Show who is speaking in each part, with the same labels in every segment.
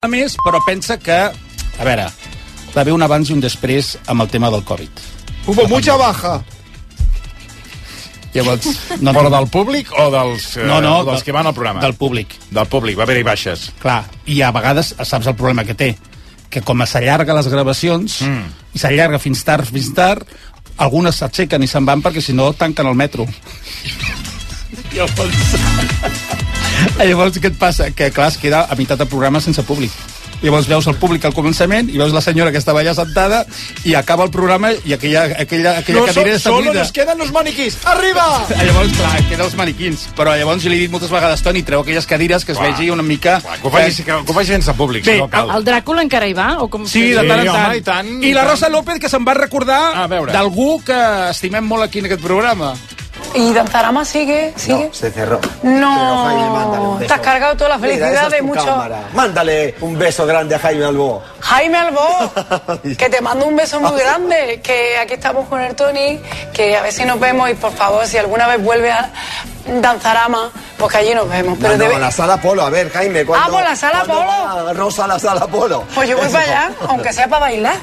Speaker 1: més, però pensa que, a veure, va haver un abans i un després amb el tema del Covid.
Speaker 2: Hubo mucha baja.
Speaker 1: Llavors,
Speaker 3: però del públic o dels que van al programa?
Speaker 1: Del públic.
Speaker 3: Del públic, va haver-hi baixes.
Speaker 1: Clar, i a vegades saps el problema que té, que com s'allarga les gravacions i s'allarga fins tard, algunes s'aixequen i se'n van perquè si no tanquen el metro. Llavors què et passa? Que clar, es queda a meitat del programa sense públic. Llavors veus el públic al començament i veus la senyora que estava allà sentada i acaba el programa i aquella cadira està buida.
Speaker 2: Solo nos quedan los maniquís. ¡Arriba!
Speaker 1: Llavors, clar, queden els maniquins. Però llavors jo li he dit moltes vegades, Toni, treu aquelles cadires que es vegi una mica...
Speaker 3: Que ho faci sense públic, si no cal.
Speaker 4: El Dràcula encara hi va? O com...
Speaker 1: Sí, de tant en tant.
Speaker 3: Home, i tant.
Speaker 1: I la Rosa López, que se'n va recordar d'algú que estimem molt aquí en aquest programa.
Speaker 5: ¿Y Danzarama sigue?
Speaker 6: No, se cerró.
Speaker 5: No,
Speaker 6: pero Jaime, mándale un beso.
Speaker 5: Te has cargado toda la felicidad de muchos.
Speaker 6: Mándale un beso grande a Jaime Albó.
Speaker 5: Jaime Albó, que te mando un beso muy grande, que aquí estamos con el Tony, que a ver si nos vemos y por favor, si alguna vez vuelve a Danzarama, pues que allí nos vemos. Pero
Speaker 6: a la Sala Polo, a ver, Jaime, ¿cuándo?
Speaker 5: ¿por la Sala Polo?
Speaker 6: Va Rosa a la Sala Polo.
Speaker 5: Pues yo voy para allá, aunque sea para bailar.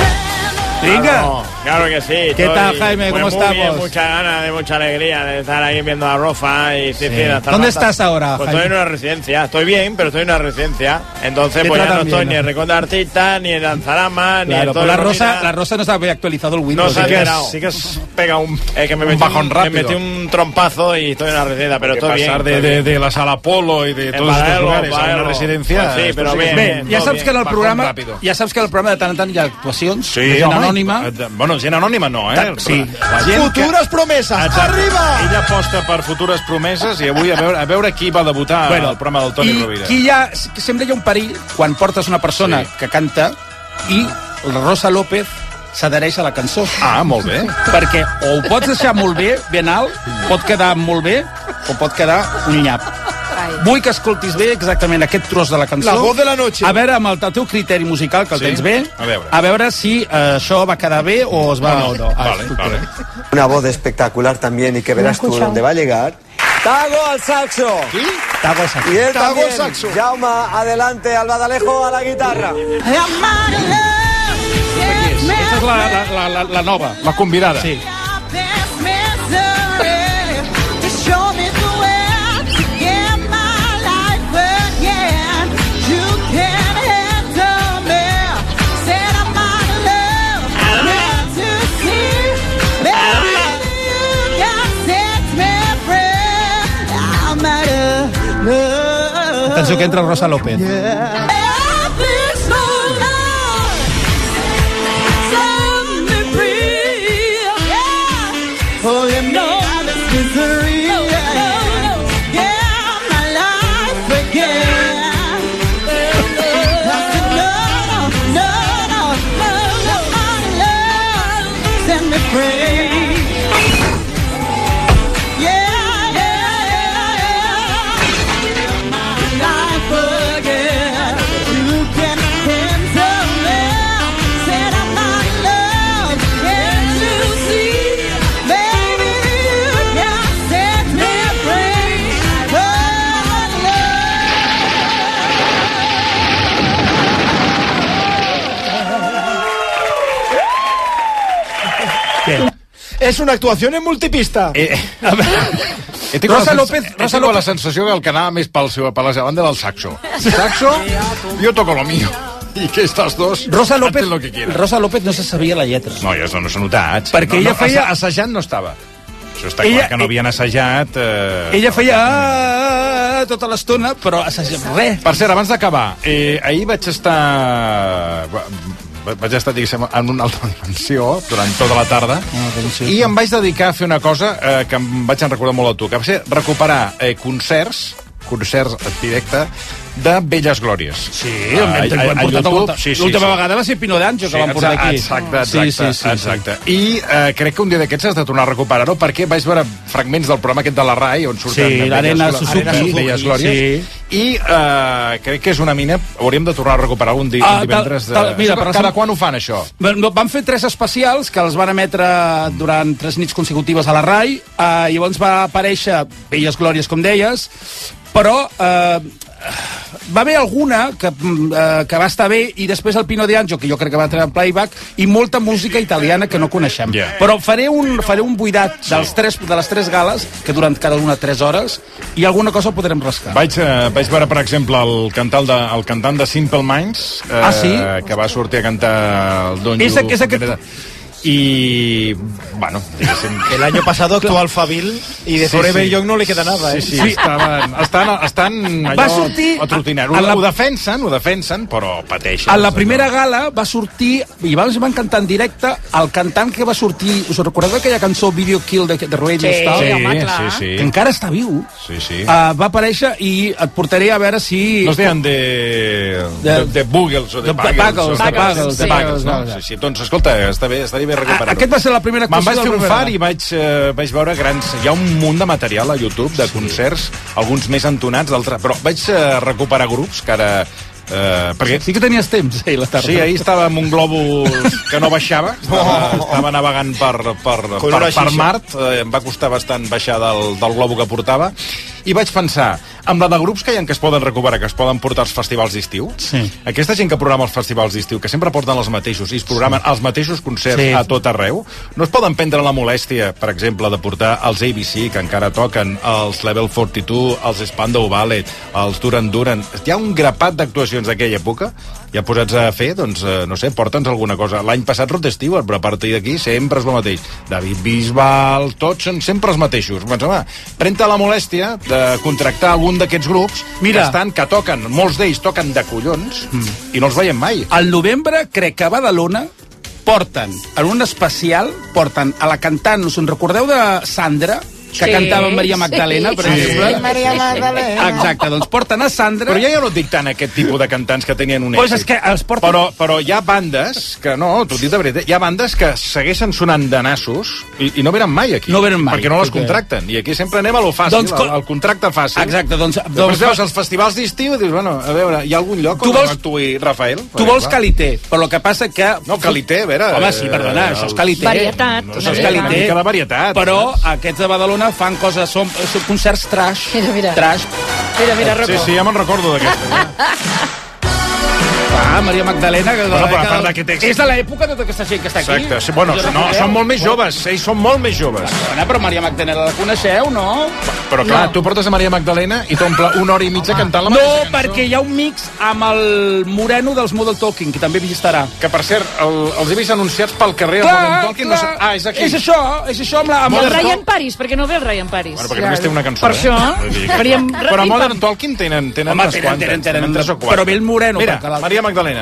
Speaker 1: Venga.
Speaker 7: Claro que sí.
Speaker 1: ¿Qué tal, Jaime? ¿Cómo estamos?
Speaker 7: Bien, mucha ganas, de mucha alegría de estar ahí viendo a Rofa y
Speaker 1: ¿Dónde estás ahora,
Speaker 7: Pues
Speaker 1: Jaime?
Speaker 7: estoy en una residencia. Estoy bien, pero estoy en una residencia. Entonces, pues ya no estoy ni en Rincón de Artistas, ni en Danzarama, ni en todo.
Speaker 1: La Rosa no se había actualizado el Windows.
Speaker 7: No se ha enterado. Sí que has pegado un bajón rápido. Me metí un trompazo y estoy en una residencia, pero estoy bien.
Speaker 3: Pasar de la Sala Polo y de todos estos lugares a una residencia...
Speaker 7: Sí, però bien.
Speaker 1: Ja saps que en el programa de tant en tant hi ha actuacions, gent anònima.
Speaker 3: Bueno, gent anònima no,
Speaker 1: Sí.
Speaker 2: Futures promeses, arriba!
Speaker 3: Ella aposta per futures promeses i avui a veure qui va debutar al programa del Toni Rovira.
Speaker 1: Que sempre hi ha un perill quan portes una persona que canta i la Rosa López s'adhereix a la cançó.
Speaker 3: Ah, molt bé.
Speaker 1: Perquè o ho pots deixar molt bé, ben alt, pot quedar molt bé, o pot quedar un nyap. Vull que escoltis bé exactament aquest tros de la cançó.
Speaker 2: La voz de la noche.
Speaker 1: A veure, amb el teu criteri musical, que el tens bé, a veure si això va quedar bé o es va...
Speaker 3: No. Vale.
Speaker 6: Una voz espectacular también y que verás tú dónde va a llegar. Tago al saxo.
Speaker 1: ¿Sí? Tago al saxo.
Speaker 6: Y él
Speaker 2: Tago
Speaker 6: también.
Speaker 2: al saxo.
Speaker 6: Jaume, adelante, al Badalejo a la guitarra.
Speaker 1: Aquesta és la nova.
Speaker 3: La convidada.
Speaker 1: Sí. Atenció que entra Rosa López.
Speaker 2: Es una actuación en multipista.
Speaker 1: Rosa López...
Speaker 3: Tengo la sensació que el que anava més per la seva banda era el saxo. Saxo, yo toco lo mío. I que estos dos
Speaker 1: Rosa López
Speaker 3: lo que
Speaker 1: no se sabia la lletra.
Speaker 3: No, ja no s'ha notat.
Speaker 1: Perquè ella feia...
Speaker 3: Assajant no estava. Això està clar que no havien assajat...
Speaker 1: Ella feia... tota l'estona, però assajant res.
Speaker 3: Per cert, abans d'acabar, ahir vaig estar, diguéssim, en una altra dimensió durant tota la tarda i em vaig dedicar a fer una cosa que em vaig recordar molt a tu, que va ser recuperar concerts en directe de Velles Glòries.
Speaker 1: Sí, l'última vegada va ser Pino d'Anjo, que vam portar aquí.
Speaker 3: Exacte. I crec que un dia d'aquests has de tornar a recuperar-ho, perquè vaig veure fragments del programa aquest de la RAI, on surten Velles Glòries, i crec que és una mina, hauríem de tornar a recuperar un divendres. Cada quan ho fan, això?
Speaker 1: Van fer 3 especials, que els van emetre durant 3 nits consecutives a la RAI, llavors va aparèixer Velles Glòries, com deies, però va haver alguna que va estar bé, i després el Pino D'Angio, que jo crec que va treure playback, i molta música italiana que no coneixem. Però faré un buidat de les tres gales, que duren cada una 3 hores, i alguna cosa podrem rascar.
Speaker 3: Vaig veure, per exemple, el cantant de Simple Minds, que va sortir a cantar el Don You.
Speaker 1: És aquest...
Speaker 3: Y bueno,
Speaker 2: el año pasado actuó Alphaville y de Forever Young no le queda nada.
Speaker 3: Sí, estan
Speaker 1: va sortir
Speaker 3: ho defensen, però pateixen.
Speaker 1: A la primera gala va sortir, i van cantar en directe, el cantant que va sortir, us recordeu aquella cançó Video Kill de Radio Star?
Speaker 3: Sí.
Speaker 1: Que encara està viu.
Speaker 3: Sí.
Speaker 1: Va aparèixer i et portaré a veure si...
Speaker 3: No es deien de Buggles o de Buggles. Sí, doncs escolta, estaria bé recuperar-ho.
Speaker 1: Aquest va ser la primera actuació.
Speaker 3: Me'n vaig fer un far i vaig veure grans... Hi ha un munt de material a YouTube de concerts, alguns més entonats, d'altres... Però vaig recuperar grups que ara... perquè
Speaker 1: sí que tenies temps, la tarda.
Speaker 3: Sí, ahir estava amb un globus que no baixava, estava navegant per Mart, em va costar bastant baixar del globo que portava, i vaig pensar, amb la de grups que hi ha que es poden recuperar, que es poden portar als festivals d'estiu, aquesta gent que programa els festivals d'estiu, que sempre porten els mateixos, i es programen els mateixos concerts a tot arreu, no es poden prendre la molèstia, per exemple, de portar els ABC, que encara toquen, els Level 42, els Spandau Ballet, els Duran Duran. Hi ha un grapat d'actuacions d'aquella època, ja posats a fer, doncs, no sé, porta'ns alguna cosa. L'any passat Rod Stewart, però a partir d'aquí sempre és el mateix. David Bisbal, tots són sempre els mateixos. Doncs, home, pren-te la molèstia de contractar algun d'aquests grups que toquen, molts d'ells toquen de collons, i no els veiem mai.
Speaker 1: Al novembre, crec que a Badalona porten, en un especial, porten a la cantant, us en recordeu de Sandra? Que cantava Maria Magdalena, per exemple.
Speaker 2: Maria Magdalena.
Speaker 1: Exacte, doncs porten a Sandra...
Speaker 3: Però ja no et dic tant aquest tipus de cantants que tenien un èxit.
Speaker 1: És que els porten...
Speaker 3: Però hi ha bandes que, no, t'ho dic de veritat, hi ha bandes que segueixen sonant de nassos i no venen mai aquí.
Speaker 1: No venen mai.
Speaker 3: Perquè no les contracten. I aquí sempre anem a lo fàcil, el contracte fàcil.
Speaker 1: Exacte, doncs
Speaker 3: veus els festivals d'estiu i dius, bueno, a veure, hi ha algun lloc on actuï Rafael?
Speaker 1: Tu vols Calité, però el que passa que...
Speaker 3: No, Calité, a veure...
Speaker 1: Home, sí, perdona, això és Calité.
Speaker 4: Varietat.
Speaker 1: Això és Calité.
Speaker 3: Una mica de varietat.
Speaker 1: Però aquests de Badalona fan coses... Són concerts trash.
Speaker 4: Mira.
Speaker 1: Trash.
Speaker 4: Mira, Rocco.
Speaker 3: Sí, ja me'n recordo d'aquesta.
Speaker 1: Maria Magdalena, que
Speaker 3: però a part d'aquest èxit...
Speaker 1: És de l'època de tota aquesta gent que està aquí.
Speaker 3: Exacte. Sí, bueno, no, són molt més joves. Ells són molt més joves.
Speaker 1: Però Maria Magdalena la coneixeu, no?
Speaker 3: Però clar, tu portes a Maria Magdalena i t'omple una hora i mitja cantant la mateixa cançó.
Speaker 1: No, perquè hi ha un mix amb el Moreno dels Model Talking, que també hi estarà.
Speaker 3: Que, per cert, els he vist anunciats pel carrer els Model Talking. És aquí.
Speaker 1: És això amb
Speaker 4: el Ryan Paris, perquè no ve el Ryan Paris.
Speaker 3: Bueno, perquè només té una cançó.
Speaker 4: Per això.
Speaker 3: Però Modern Talking tenen unes quantes. Tenen 3 o 4.
Speaker 1: Però ve el Moreno.
Speaker 3: Mira, Maria Magdalena.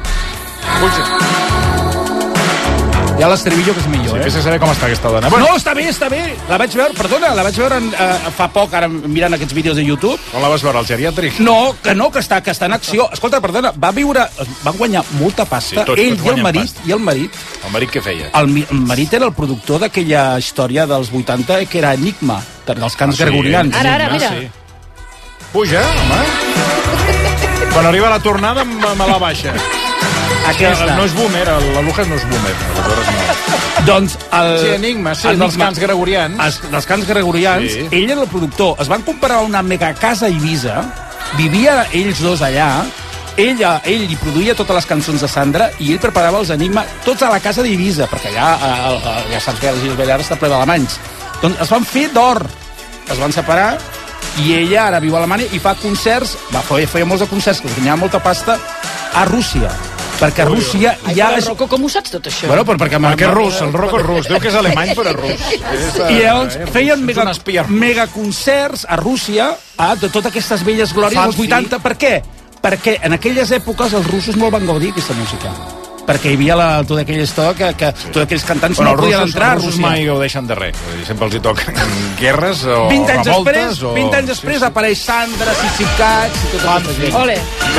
Speaker 1: Hi ha l'estribillo, que és millor,
Speaker 3: sí, saber com està aquesta dona.
Speaker 1: Bueno. No, està bé. La vaig veure fa poc, ara mirant aquests vídeos de YouTube.
Speaker 3: On la vas veure, al geriàtric?
Speaker 1: No, que està en acció. Escolta, perdona, van guanyar molta pasta, ell i el marit.
Speaker 3: El marit què feia?
Speaker 1: El marit era el productor d'aquella història dels 80, que era Enigma, dels cants gregorians.
Speaker 4: Ara, mira.
Speaker 3: Puja, home. Quan arriba la tornada, me la baixa.
Speaker 1: Aquesta.
Speaker 3: No és boomer, la Lujas no és boomer.
Speaker 1: Doncs
Speaker 3: Enigma, dels cants gregorians.
Speaker 1: Dels cants gregorians, ell era el productor. Es van comprar una megacasa a Eivissa, vivia ells dos allà, ell hi produïa totes les cançons de Sandra i ell preparava els Enigma tots a la casa d'Eivissa, perquè allà, ja saps que el Gil Bellar està ple d'alemanys. Doncs es van fer d'or, es van separar, i ella ara viu a Alemanya i fa concerts, feia molts de concerts, que es guanyava molta pasta, a Rússia. Perquè a Rússia hi ha...
Speaker 4: Rocco, com ho saps tot això?
Speaker 1: Bueno, perquè
Speaker 3: és rus, el Rocco és rus. Diu que és alemany, però és rus.
Speaker 1: I llavors feien megaconcerts a Rússia de totes aquestes velles glòries dels 80. Per què? Perquè en aquelles èpoques els russos no el van gaudir, aquesta música. Perquè hi havia tota aquella història que tots aquells cantants no podien entrar a Rússia.
Speaker 3: Els russos mai gaudeixen de res. Sempre els hi toquen guerres o
Speaker 1: 20 anys
Speaker 3: revoltes.
Speaker 1: 20 anys després apareix Sandra, Sisicats i tot això.
Speaker 4: Ole.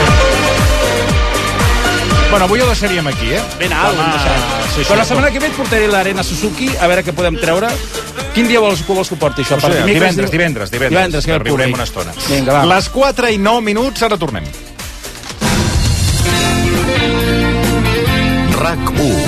Speaker 3: Bueno, avui ho deixaríem aquí,
Speaker 1: Ben alt, ho hem deixat. Però la setmana que ve et portaré l'Arena Suzuki, a veure què podem treure. Quin dia vols que porti això?
Speaker 3: No sé, divendres.
Speaker 1: Que
Speaker 3: riurem una estona.
Speaker 1: Vinga, va.
Speaker 3: Les 4:09, ara tornem.
Speaker 8: RAC1.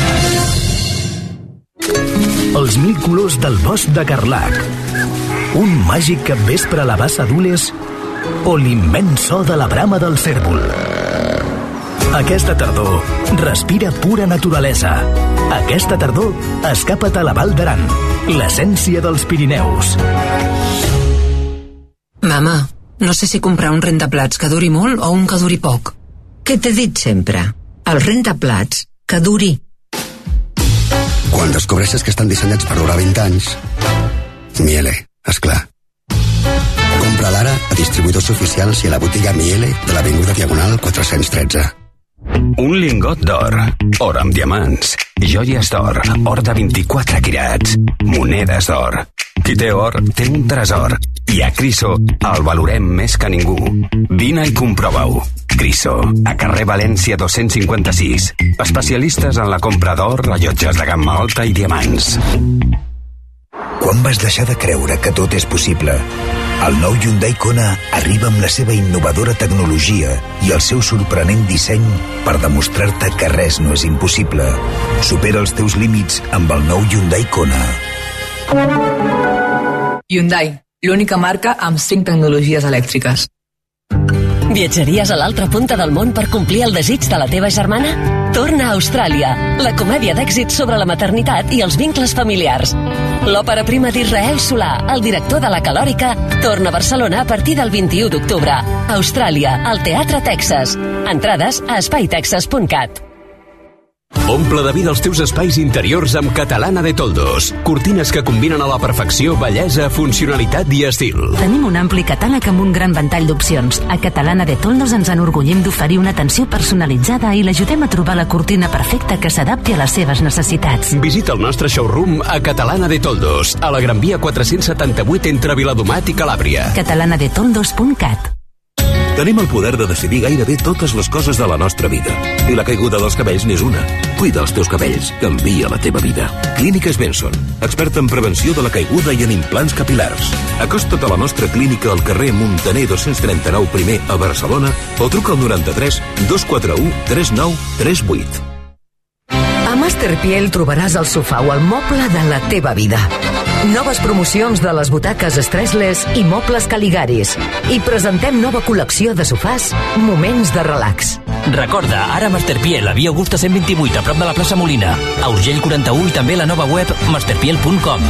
Speaker 8: Els 1000 colors del bosc de Carlac. Un màgic capvespre a la Bassa d'Ules o l'immens so de la brama del cérvol. Aquesta tardor, respira pura naturalesa. Aquesta tardor, escapa't a la Val d'Aran, l'essència dels Pirineus.
Speaker 9: Mama, no sé si comprar un rentaplats que duri molt o un que duri poc. Què t'he dit sempre? El rentaplats que duri.
Speaker 10: Quan descobreixes que estan dissenyats per durar 20 anys, Miele, esclar. Compra-la ara a distribuïdors oficials i a la botiga Miele de l'Avinguda Diagonal 413.
Speaker 11: Un lingot d'or, or amb diamants, joies d'or, or de 24 quirats, monedes d'or. Qui té or, té un tresor. I a Criso el valorem més que ningú. Vine i comprova-ho. Criso, a carrer València 256. Especialistes en la compra d'or, rellotges de gamma alta i diamants.
Speaker 12: Quan vas deixar de creure que tot és possible? El nou Hyundai Kona arriba amb la seva innovadora tecnologia i el seu sorprenent disseny per demostrar-te que res no és impossible. Supera els teus límits amb el nou Hyundai Kona.
Speaker 13: Hyundai, l'única marca amb 5 tecnologies elèctriques.
Speaker 14: Viatjaries a l'altra punta del món per complir el desig de la teva germana? Torna a Austràlia, la comèdia d'èxit sobre la maternitat i els vincles familiars. L'òpera prima d'Israel Solà, el director de La Calòrica, torna a Barcelona a partir del 21 d'octubre. Austràlia, al Teatre Texas. Entrades a espaitexas.cat.
Speaker 11: Omple de vida els teus espais interiors amb Catalana de Toldos. Cortines que combinen a la perfecció bellesa, funcionalitat i estil.
Speaker 15: Tenim un ampli catàleg amb un gran ventall d'opcions. A Catalana de Toldos ens enorgullim d'oferir una atenció personalitzada i l'ajudem a trobar la cortina perfecta que s'adapti a les seves necessitats.
Speaker 11: Visita el nostre showroom a Catalana de Toldos, a la Gran Via 478 entre Viladomat i Calàbria.
Speaker 15: catalanadetoldos.cat.
Speaker 16: Tenim el poder de decidir gairebé totes les coses de la nostra vida. I la caiguda dels cabells n'és una. Cuida els teus cabells. Canvia la teva vida. Clíniques Benson, experta en prevenció de la caiguda i en implants capilars. Acosta't a la nostra clínica al carrer Muntaner 239 primer a Barcelona o truca al 93 241 3938.
Speaker 17: A Masterpiel trobaràs el sofà o el moble de la teva vida. Noves promocions de les butaques Stressless i mobles Caligaris. I presentem nova col·lecció de sofàs Moments de relax.
Speaker 18: Recorda, ara Masterpiel, a Via Augusta 128, a prop de la plaça Molina. A Urgell 41 i també la nova web masterpiel.com.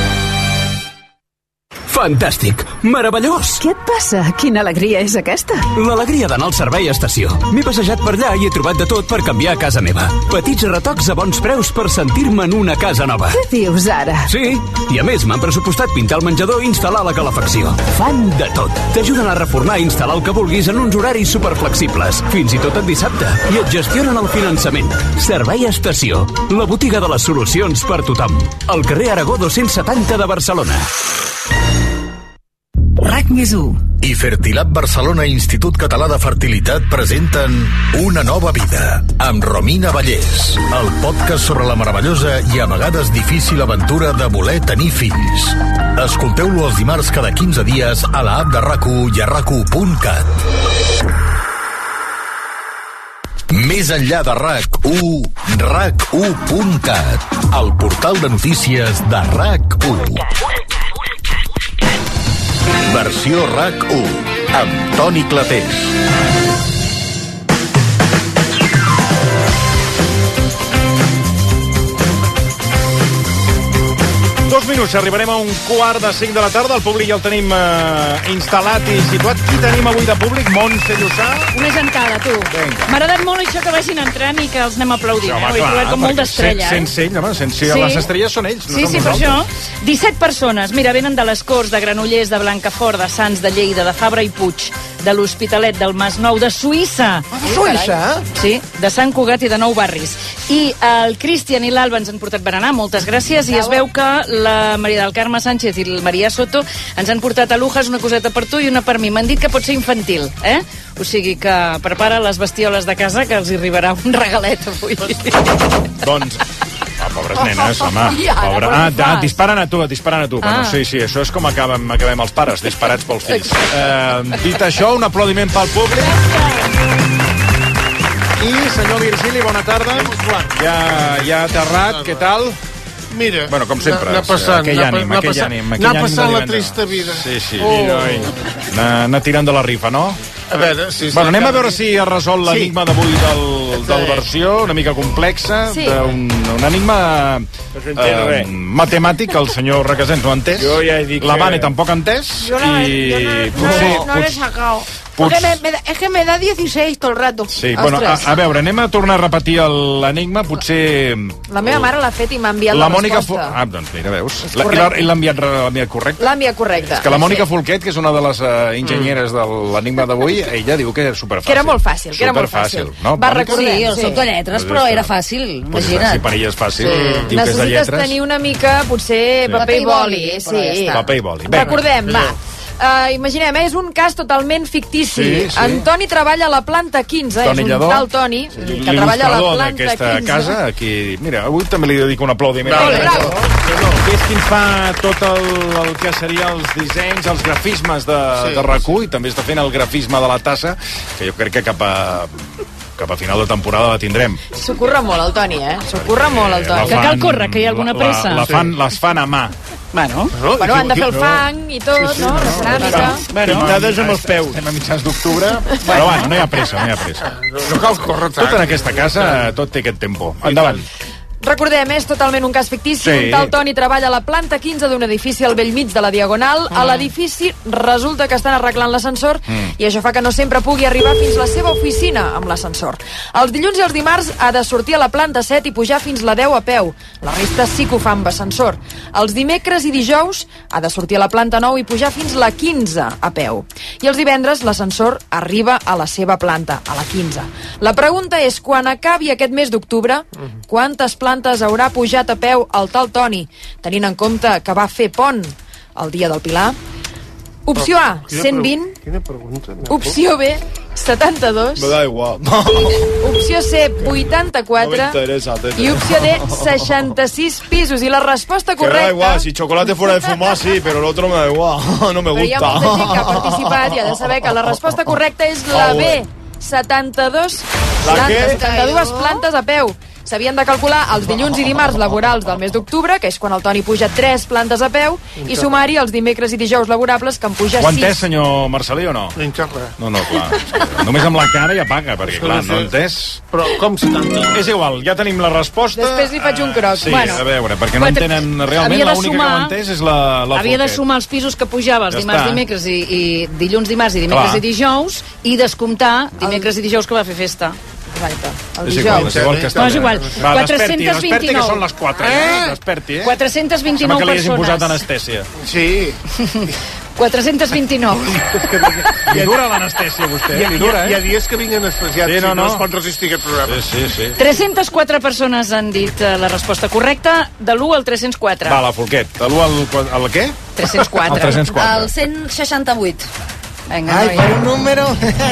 Speaker 11: Fantàstic! Meravellós!
Speaker 19: Què et passa? Quina alegria és aquesta?
Speaker 11: L'alegria d'anar al servei estació. M'he passejat per allà i he trobat de tot per canviar a casa meva. Petits retocs a bons preus per sentir-me en una casa nova.
Speaker 19: Què dius ara?
Speaker 11: Sí, i a més m'han pressupostat pintar el menjador i instal·lar la calefacció. Fan de tot. T'ajuden a reformar i instal·lar el que vulguis en uns horaris superflexibles, fins i tot en dissabte. I et gestionen el finançament. Servei Estació, la botiga de les solucions per tothom. Al carrer Aragó 270 de Barcelona.
Speaker 8: RAC+1 i Fertilab Barcelona Institut Català de Fertilitat presenten Una nova vida, amb Romina Vallès, el podcast sobre la meravellosa i a vegades difícil aventura de voler tenir fills. Escolteu-lo els dimarts cada 15 dies a la app de RAC1 i a RAC1.cat. Més enllà de RAC1, RAC1.cat, el portal de notícies de RAC1. Versió RAC1, amb Toni Clapés.
Speaker 3: Dos minuts, arribarem a 4:45 de la tarda. El públic ja el tenim instal·lat i situat. Qui tenim avui de públic? Montse Llussà.
Speaker 4: Una gentada, tu. M'ha agradat molt això que vagin entrant i que els anem aplaudint. Ho he trobat com molt d'estrella.
Speaker 3: Sense ell, home, sense les estrelles són ells.
Speaker 4: Sí, per això. 17 persones, mira, venen de les Corts, de Granollers, de Blancafort, de Sants, de Lleida, de Fabra i Puig, de l'Hospitalet, del Masnou, de Suïssa.
Speaker 2: Suïssa?
Speaker 4: Sí, de Sant Cugat i de Nou Barris. I el Cristian i l'Alba ens han portat berenar, moltes gràcies, i es veu que la Maria del Carme Sánchez i el Maria Soto ens han portat a Lujas una coseta per tu i una per mi. M'han dit que pot ser infantil, O sigui que prepara les bestioles de casa, que els hi arribarà un regalet avui.
Speaker 3: Doncs... pobres nenes, home. Disparen a tu. Bueno, sí, això és com acabem els pares, disparats pels fills. Dit això, un aplaudiment pel públic. I, senyor Virgili, bona tarda. Ja aterrat, què tal?
Speaker 20: Mira,
Speaker 3: bueno, com sempre,
Speaker 20: anar passant,
Speaker 3: aquell ànim
Speaker 20: anar passant la trista vida.
Speaker 3: Sí. Anar tirant de la rifa, no?
Speaker 20: A veure, sí.
Speaker 3: Bueno, anem a veure si es resol l'enigma d'avui del versió, una mica complexa, un enigma matemàtic, el senyor Requesens no ha entès, la Vane tampoc ha entès,
Speaker 21: no l'he sacado. Es que me da 16 todo el rato.
Speaker 3: Sí, bueno, a veure, anem a tornar a repetir l'enigma, potser...
Speaker 4: La meva mare l'ha fet i m'ha enviat la resposta.
Speaker 3: Doncs mira, veus. I l'ha enviat correcte?
Speaker 4: L'ha enviat correcte.
Speaker 3: És que la Mònica Folquet, que és una de les enginyeres de l'enigma d'avui, ella diu que era superfàcil.
Speaker 4: Que era molt fàcil,
Speaker 3: No?
Speaker 4: Va recordar.
Speaker 21: Sí, el soc de lletres, però era fàcil, imagina't.
Speaker 3: Si per ella és fàcil, diu que és de lletres.
Speaker 4: Necessites tenir una mica, potser, paper i boli.
Speaker 3: Paper i boli.
Speaker 4: Recordem, va. Imaginem, és un cas totalment fictici.
Speaker 3: Sí.
Speaker 4: Antoni treballa a la planta 15, és un tal Toni que treballa a la planta 15.
Speaker 3: D'aquesta casa, aquí... Mira, avui també li dedico un aplaudiment.
Speaker 4: Bravo.
Speaker 3: Que és qui ens fa tot el que serien els dissenys, els grafismes de RAC1, i també està fent el grafisme de la tassa, que jo crec que cap a final de temporada la tindrem.
Speaker 4: S'ho curra molt el Toni, S'ho molt el Toni.
Speaker 21: Que cal córrer, que hi ha alguna pressa.
Speaker 3: Les fan a mà.
Speaker 21: Bueno,
Speaker 4: han de fer el fang i tot, no? La ceràmica.
Speaker 7: Pintades amb els peus.
Speaker 3: Estem a mitjans d'octubre, però bueno, no hi ha pressa.
Speaker 20: No cal córrer tant.
Speaker 3: Tot en aquesta casa, tot té aquest tempo. Endavant.
Speaker 4: Recordem, és totalment un cas fictici.
Speaker 3: Sí.
Speaker 4: Un tal Toni treballa a la planta 15 d'un edifici al bell mig de la Diagonal. A l'edifici resulta que estan arreglant l'ascensor i això fa que no sempre pugui arribar fins a la seva oficina amb l'ascensor. Els dilluns i els dimarts ha de sortir a la planta 7 i pujar fins la 10 a peu. La resta sí que ho fa amb ascensor. Els dimecres i dijous ha de sortir a la planta 9 i pujar fins la 15 a peu. I els divendres l'ascensor arriba a la seva planta, a la 15. La pregunta és, quan acabi aquest mes d'octubre, quantes plantes haurà pujat a peu el tal Toni, tenint en compte que va fer pont el dia del Pilar? Opció A, 120.
Speaker 20: Quina pregunta?
Speaker 4: Opció B, 72.
Speaker 7: Me da igual.
Speaker 4: Opció C, 84. I opció D, 66 pisos. I la resposta correcta...
Speaker 7: Que me da igual, si chocolate fuera de fumar, sí, pero el otro me da igual. No me gusta.
Speaker 4: Però hi ha molta gent que ha participat i ha de saber que la resposta correcta és la B, 72 plantes a peu. S'havien de calcular els dilluns i dimarts laborals del mes d'octubre, que és quan el Toni puja 3 plantes a peu, i sumar-hi els dimecres i dijous laborables, que en puja 6.
Speaker 3: Ho ha entès, senyor Marcelí, o no? No, clar. Només amb la cara ja paga, perquè, clar, no ha entès.
Speaker 20: Però com 70?
Speaker 3: És igual, ja tenim la resposta.
Speaker 4: Després li faig un croc.
Speaker 3: Sí, a veure, perquè no entenen realment, l'única que ho ha entès és la
Speaker 21: Havia de sumar els pisos que pujava els dimarts, dimecres i dilluns, dimarts i dimecres i dijous, i descomptar dimecres i dijous que va fer festa.
Speaker 3: És igual que està.
Speaker 21: No, és igual.
Speaker 3: Va, desperti, que són les 4. Desperti,
Speaker 21: 429
Speaker 3: persones. Sembla que li hagin posat
Speaker 21: persones.
Speaker 3: anestèsia.
Speaker 20: Sí.
Speaker 21: 429.
Speaker 3: Li dura l'anestèsia, vostè.
Speaker 20: Hi ha dies que vinc anestesiat, no es pot resistir aquest programa.
Speaker 3: Sí.
Speaker 21: 304 persones han dit la resposta correcta, de l'1 al 304.
Speaker 3: Va, la Folquet. De l'1 al què?
Speaker 21: 304.
Speaker 3: El 304.
Speaker 21: El 168. Venga,
Speaker 22: ay, por un número.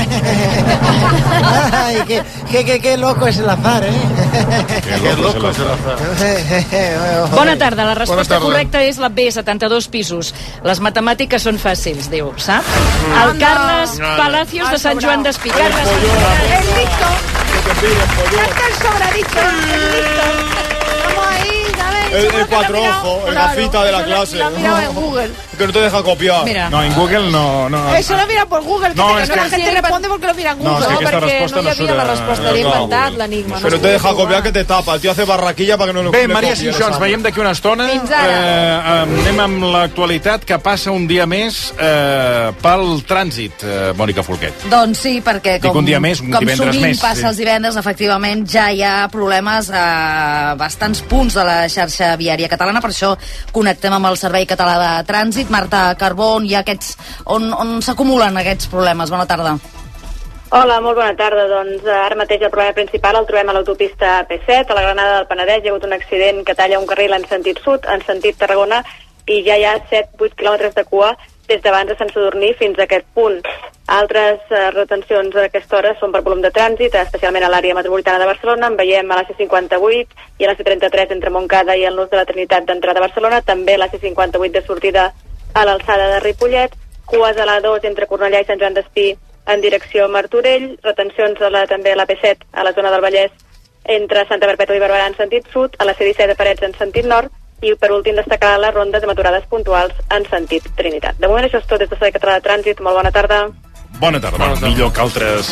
Speaker 22: Ay, qué loco es el azar, ¿eh?
Speaker 3: Qué loco es el azar.
Speaker 21: Bona tarda, la resposta correcta és la B, 72 pisos. Les matemàtiques són fàcils, diu, saps? El Carles Palacios de Sant Joan d'Espí. Carles, el listo. Canta el sobradito. El listo. Vamos ahí, ¿sabes?
Speaker 7: El cuatro ojos, el gafita de la clase.
Speaker 21: Lo ha mirado en Google.
Speaker 7: Que no te deja copiar.
Speaker 21: Mira.
Speaker 3: No, en Google no.
Speaker 21: Eso lo mira por Google.
Speaker 3: No, es que
Speaker 21: la gente responde porque lo mira en Google.
Speaker 3: No, es que aquesta resposta
Speaker 4: no hi havia la resposta, l'he inventat, l'enigma.
Speaker 7: Però no te deja copiar, que te tapa. El tío hace barraquilla para que no lo
Speaker 3: Bé, Maria Xinxó, ens veiem d'aquí una estona.
Speaker 4: Fins ara.
Speaker 3: Anem amb l'actualitat, que passa un dia més pel trànsit, Mònica Folquet.
Speaker 21: Doncs sí, perquè
Speaker 3: un dia més, un divendres
Speaker 21: sovint
Speaker 3: més,
Speaker 21: passa els divendres, efectivament, ja hi ha problemes a bastants punts de la xarxa viària catalana. Per això connectem amb el Servei Català de Trànsit. Marta Carbó, hi ha on s'acumulen aquests problemes. Bona tarda.
Speaker 23: Hola, molt bona tarda. Doncs ara mateix el problema principal el trobem a l'autopista P7, a la Granada del Penedès. Hi ha hagut un accident que talla un carril en sentit sud, en sentit Tarragona, i ja hi ha 7-8 quilòmetres de cua des d'abans de Sant Sadurní fins a aquest punt. Altres retencions a aquesta hora són per volum de trànsit, especialment a l'àrea metropolitana de Barcelona. En veiem a la C58 i a la C33 entre Montcada i el Nus de la Trinitat d'entrada a Barcelona, també a la C58 de sortida a l'alçada de Ripollet, cues a la 2 entre Cornellà i Sant Joan d'Espí en direcció a Martorell, retencions també a la P7 a la zona del Vallès entre Santa Perpètua i Barberà en sentit sud, a la C17 de Parets en sentit nord i per últim destacar les rondes amb aturades puntuals en sentit Trinitat. De moment això és tot des de Servei Català de Trànsit. Molt bona tarda.
Speaker 3: Bona tarda. Bueno, millor que altres...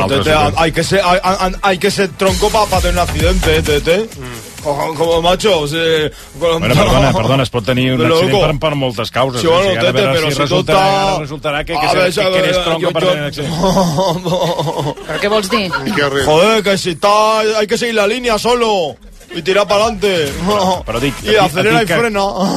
Speaker 2: Hay que ser tronco para tener un accidente, tete. Como macho, o sea...
Speaker 3: Bueno, perdona, es pot tenir un accident per moltes causes.
Speaker 2: Sí, bueno, tete, però si
Speaker 3: resultarà que eres tronco per tener un accident.
Speaker 4: Però què vols dir?
Speaker 2: Joder, que si hay que seguir la línea solo. Y tirar para adelante. Y acelera y frena.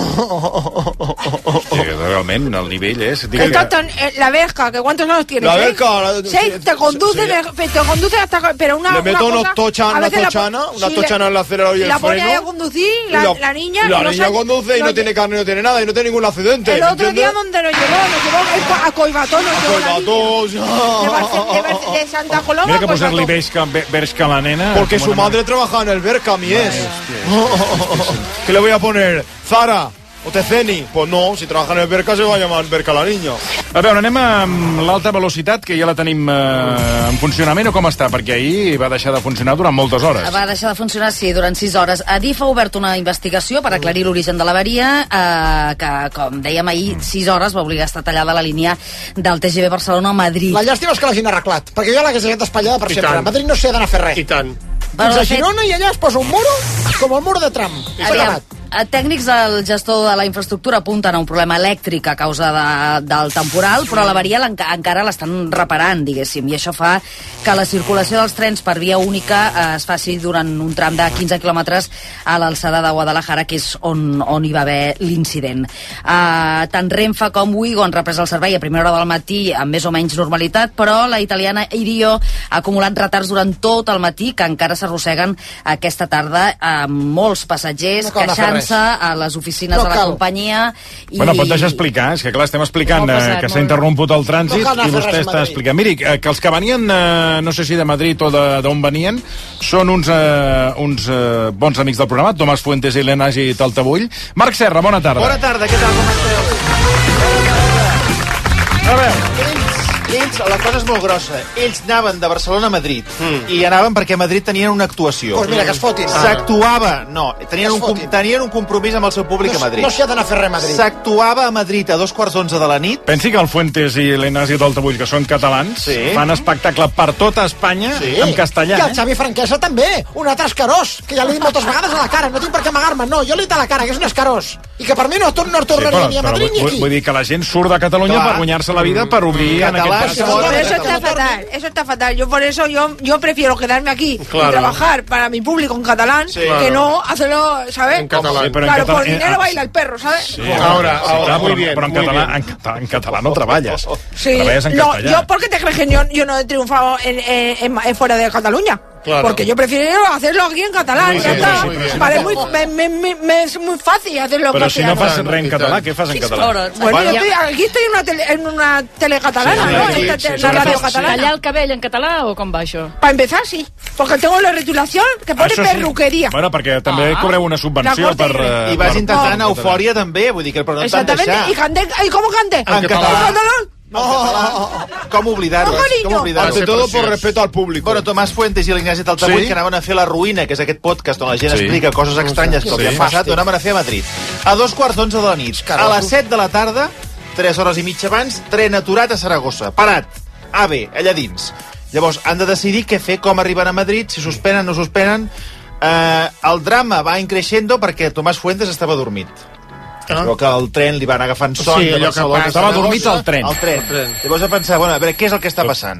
Speaker 3: Realment, el nivell és...
Speaker 1: La Berca, que ¿cuántos años tienes?
Speaker 2: La Berca...
Speaker 1: te conduce hasta... Pero una...
Speaker 2: Le meto una tochana en el acelerador y el freno.
Speaker 1: La pone a conducir, la niña...
Speaker 2: Y la niña conduce y no tiene carne, no tiene nada, y no tiene ningún accidente.
Speaker 1: El otro día, ¿dónde nos llevó? A Collbató nos llevó de Santa Coloma.
Speaker 3: Mira que posar-li Berca a la nena...
Speaker 2: Porque su madre trabaja en el Berca, mi es. ¿Qué le voy a poner? ¿Zara? ¿O Teceni? Pues no, si trabaja en el Berca se va a llamar Berca la niña.
Speaker 3: A veure, anem amb l'alta velocitat, que ja la tenim en funcionament, o com està? Perquè ahir va deixar de funcionar durant moltes hores.
Speaker 5: Va deixar de funcionar, sí, durant 6 hores. Adif ha obert una investigació per aclarir l'origen de l'avaria, que, com dèiem ahir, 6 hores va obligar a estar tallada la línia del TGV Barcelona-Madrid.
Speaker 6: La llàstima és que l'hagin arreglat, perquè jo l'hagués quedat espatllada per sempre. A Madrid no s'hi ha d'anar a fer res.
Speaker 20: I tant.
Speaker 6: Fins a Girona i allà es posa un muro com el mur de Trump.
Speaker 5: Tècnics del gestor de la infraestructura apunten a un problema elèctric a causa del temporal, però l'avaria encara l'estan reparant, diguéssim, i això fa que la circulació dels trens per via única es faci durant un tram de 15 quilòmetres a l'alçada de Guadalajara, que és on hi va haver l'incident. Tant Renfe com Wigo han reprès el servei a primera hora del matí amb més o menys normalitat, però la italiana Irio ha acumulat retards durant tot el matí que encara s'arrosseguen aquesta tarda amb molts passatgers queixant-se a les oficines de la companyia.
Speaker 3: Bueno, pot deixar explicar, és que clar, estem explicant que s'ha interromput el trànsit i vostè està explicant. Miri, que els que venien, no sé si de Madrid o d'on venien, són uns bons amics del programa, Tomàs Fuentes i l'Enagi Taltabull. Marc Serra, bona tarda.
Speaker 22: Bona tarda, què tal, com esteu? A veure, ells, la cosa és molt grossa. Ells anaven de Barcelona a Madrid i anaven perquè a Madrid tenien una actuació.
Speaker 6: Pues mira, que es fotin.
Speaker 22: S'actuava, no, tenien un compromís amb el seu públic a Madrid.
Speaker 6: No s'hi ha d'anar a fer res a Madrid.
Speaker 22: S'actuava a Madrid a 11:15 de la nit.
Speaker 3: Pensi que el Fuentes i l'Enasi Taltabull, que són catalans, fan espectacle per tota Espanya en castellà.
Speaker 6: I el Xavi Franquesa també, un altre escarós, que ja l'he dit moltes vegades a la cara, no tinc per què amagar-me, no, jo l'he dit a la cara, que és un escarós. I que per mi no tornaria ni a Madrid ni aquí.
Speaker 3: Vull dir que la gent surt de Catalunya per guanyar-se la vida, per obrir en aquest cas.
Speaker 1: Eso está fatal. Yo por eso yo prefiero quedarme aquí y trabajar para mi público en catalán que no hacerlo, ¿sabes?
Speaker 20: En catalán.
Speaker 1: Claro, por dinero baila el perro, ¿sabes?
Speaker 20: Sí, ahora, muy bien.
Speaker 3: Pero en catalán no trabajas.
Speaker 1: Sí.
Speaker 3: Trabajas en castellano.
Speaker 1: Yo, ¿por qué te crees que yo no he triunfado en fuera de Cataluña? Claro. Porque yo prefiero hacerlo aquí en catalán. Muy bien, vale, es muy fácil hacerlo en
Speaker 3: castellano. Pero si no fas res en català, què fas en català?
Speaker 1: Bueno, aquí estoy en una tele catalana, ¿no?
Speaker 4: Una radio catalana. ¿Tallar el cabell en català o com va això?
Speaker 1: Para empezar, sí. Porque tengo la retulación que pone perruquería.
Speaker 3: Bueno, perquè també cobreu una subvenció per...
Speaker 22: I vas intentar en Eufòria també, vull dir que el programa et van deixar.
Speaker 1: ¿Y cómo canté?
Speaker 22: En català. ¿Cómo oblidar-ho?
Speaker 2: Ante todo por respeto al público.
Speaker 22: Bueno, Tomàs Fuentes i l'Ignasi Taltabull que anaven a fer La Ruïna, que és aquest podcast on la gent explica coses estranyes que els han passat, on anaven a fer a Madrid. A 2:15 de la nit. A les 7 de la tarda, 3 hores i mitja abans, tren aturat a Saragossa. Parat. AVE, allà dins. Llavors, han de decidir què fer, com arriben a Madrid, si suspenen o no suspenen. El drama va increixendo perquè Tomàs Fuentes estava dormit. Però que el tren li van agafant son de Barcelona.
Speaker 3: Estava dormit al tren.
Speaker 22: Llavors va pensar, bueno, a veure, què és el que està passant?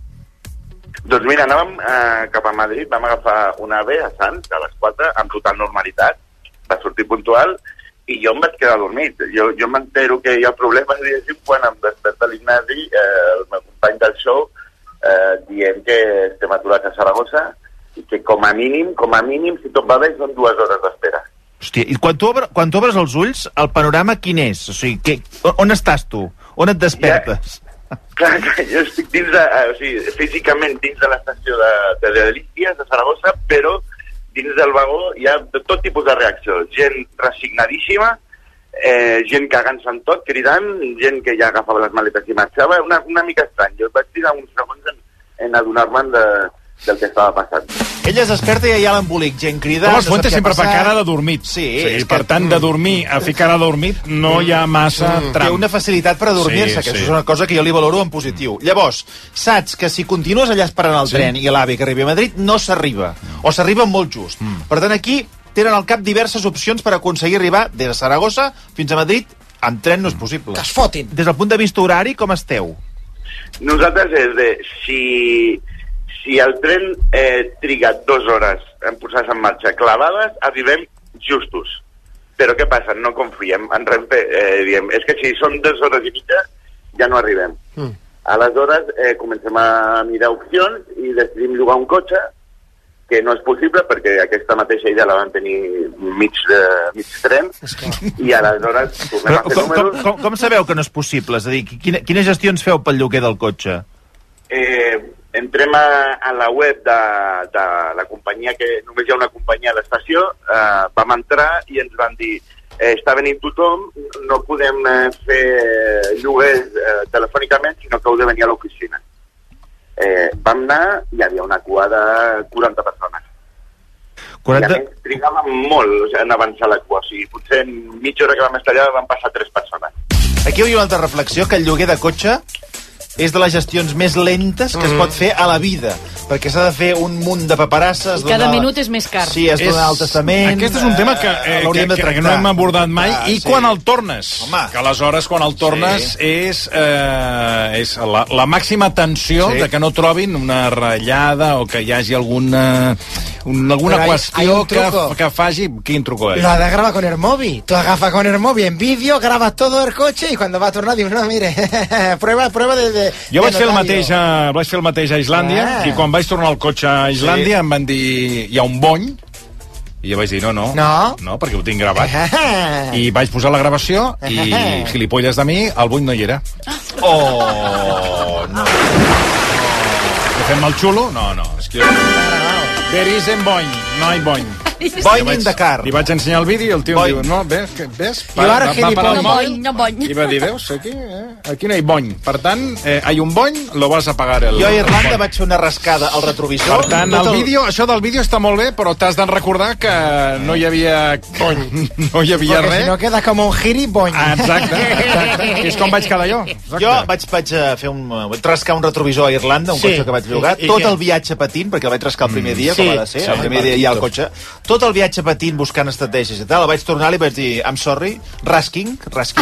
Speaker 24: Doncs mira, anàvem cap a Madrid, vam agafar un AVE a Sants a les 4 amb total normalitat, va sortir puntual i jo em vaig quedar dormit. Jo m'entero que hi ha problemes, diguéssim, quan em desperta l'Ignasi, el meu company del show, dient que estem aturats a Saragossa i que com a mínim, si tot va bé, són 2 hores d'espera.
Speaker 22: Hòstia, i quan tu obres els ulls, el panorama quin és? O sigui, on estàs tu? On et despertes?
Speaker 24: Clar, jo estic físicament dins de l'estació de Delícies, de Saragossa, però dins del vagó hi ha de tot tipus de reacció. Gent resignadíssima, gent cagant-se en tot, cridant, gent que ja agafava les maletes i marxava, una mica estrany. Jo vaig trigar uns segons en adonar-me'n del que estava passant.
Speaker 22: Ella es desperta i ja hi ha l'embolic, gent cridant...
Speaker 3: Tomàs Fuentes sempre fa cara de dormit.
Speaker 22: Sí.
Speaker 3: Per tant, de dormir a fer cara de dormit no hi ha massa tram.
Speaker 22: Té una facilitat per adormir-se, que això és una cosa que jo li valoro en positiu. Llavors, saps que si continues allà esperant el tren i l'AVE que arribi a Madrid, no s'arriba. O s'arriba molt just. Per tant, aquí tenen al cap diverses opcions per aconseguir arribar des de Saragossa fins a Madrid. En tren no és possible.
Speaker 6: Que es fotin.
Speaker 22: Des del punt de vista horari, com esteu?
Speaker 24: Nosaltres és de... Si el tren triga 2 hores en posar-se en marxa clavades, arribem justos. Però què passa? No confiem en Renfe. Diem, és que si són 2 hores i mitja, ja no arribem. Aleshores, comencem a mirar opcions i decidim llogar un cotxe, que no és possible perquè aquesta mateixa idea la van tenir mig tren, i aleshores tornem a fer números.
Speaker 22: Com sabeu que no és possible? És a dir, quines gestions feu pel lloguer del cotxe?
Speaker 24: Entrem a la web de la companyia, que només hi ha una companyia a l'estació, vam entrar i ens van dir està venint tothom, no podem fer lloguers telefònicament, sinó que heu de venir a l'oficina. Vam anar i hi havia una cua de 40 persones. I a més trigàvem molt en avançar la cua, o sigui, potser en mitja hora que vam estar allà van passar 3 persones.
Speaker 22: Aquí hi ha una altra reflexió, que el lloguer de cotxe és de les gestions més lentes que es pot fer a la vida, perquè s'ha de fer un munt de paperasses.
Speaker 4: I cada minut és més car.
Speaker 22: Sí, és donar el testament.
Speaker 3: Aquest és un tema que no hem abordat mai. I quan el tornes? Home. Que aleshores, quan el tornes, és la màxima tensió de que no trobin una ratllada o que hi hagi alguna qüestió que faci... Quin truco és?
Speaker 6: Lo ha de grabar con el móvil. Tú agafas con el móvil en vídeo, grabas todo el coche y cuando va a tornar dius, no, mire, prueba de...
Speaker 3: Jo vaig fer el mateix a Islàndia i quan vaig tornar al cotxe a Islàndia em van dir, hi ha un bony, i jo vaig dir, no, perquè ho tinc gravat. I vaig posar la gravació i, gilipolles de mi, el bony no hi era. No. Fem el xulo? No, és que... There is en bony, no hi bony.
Speaker 22: Boing in the car.
Speaker 3: Li vaig ensenyar el vídeo i el tio em diu, no, ves?
Speaker 5: No bony.
Speaker 3: I va dir, veus, aquí no hi bony. Per tant, hay un bony, lo vas a pagar el...
Speaker 22: Jo a Irlanda vaig fer una rascada al retrovisor.
Speaker 3: Per tant, això del vídeo està molt bé, però t'has de recordar que no hi havia bony. No hi havia res.
Speaker 6: Si no queda com un giri-bony.
Speaker 3: Exacte. És com vaig quedar jo.
Speaker 22: Jo vaig rascar un retrovisor a Irlanda, un cotxe que vaig llogar, tot el viatge patint, perquè el vaig rascar el primer dia, com ha de ser, el primer dia hi ha el cotxe, tot el viatge patint buscant estratègies i tal, el vaig tornar i vaig dir, I'm sorry, rasking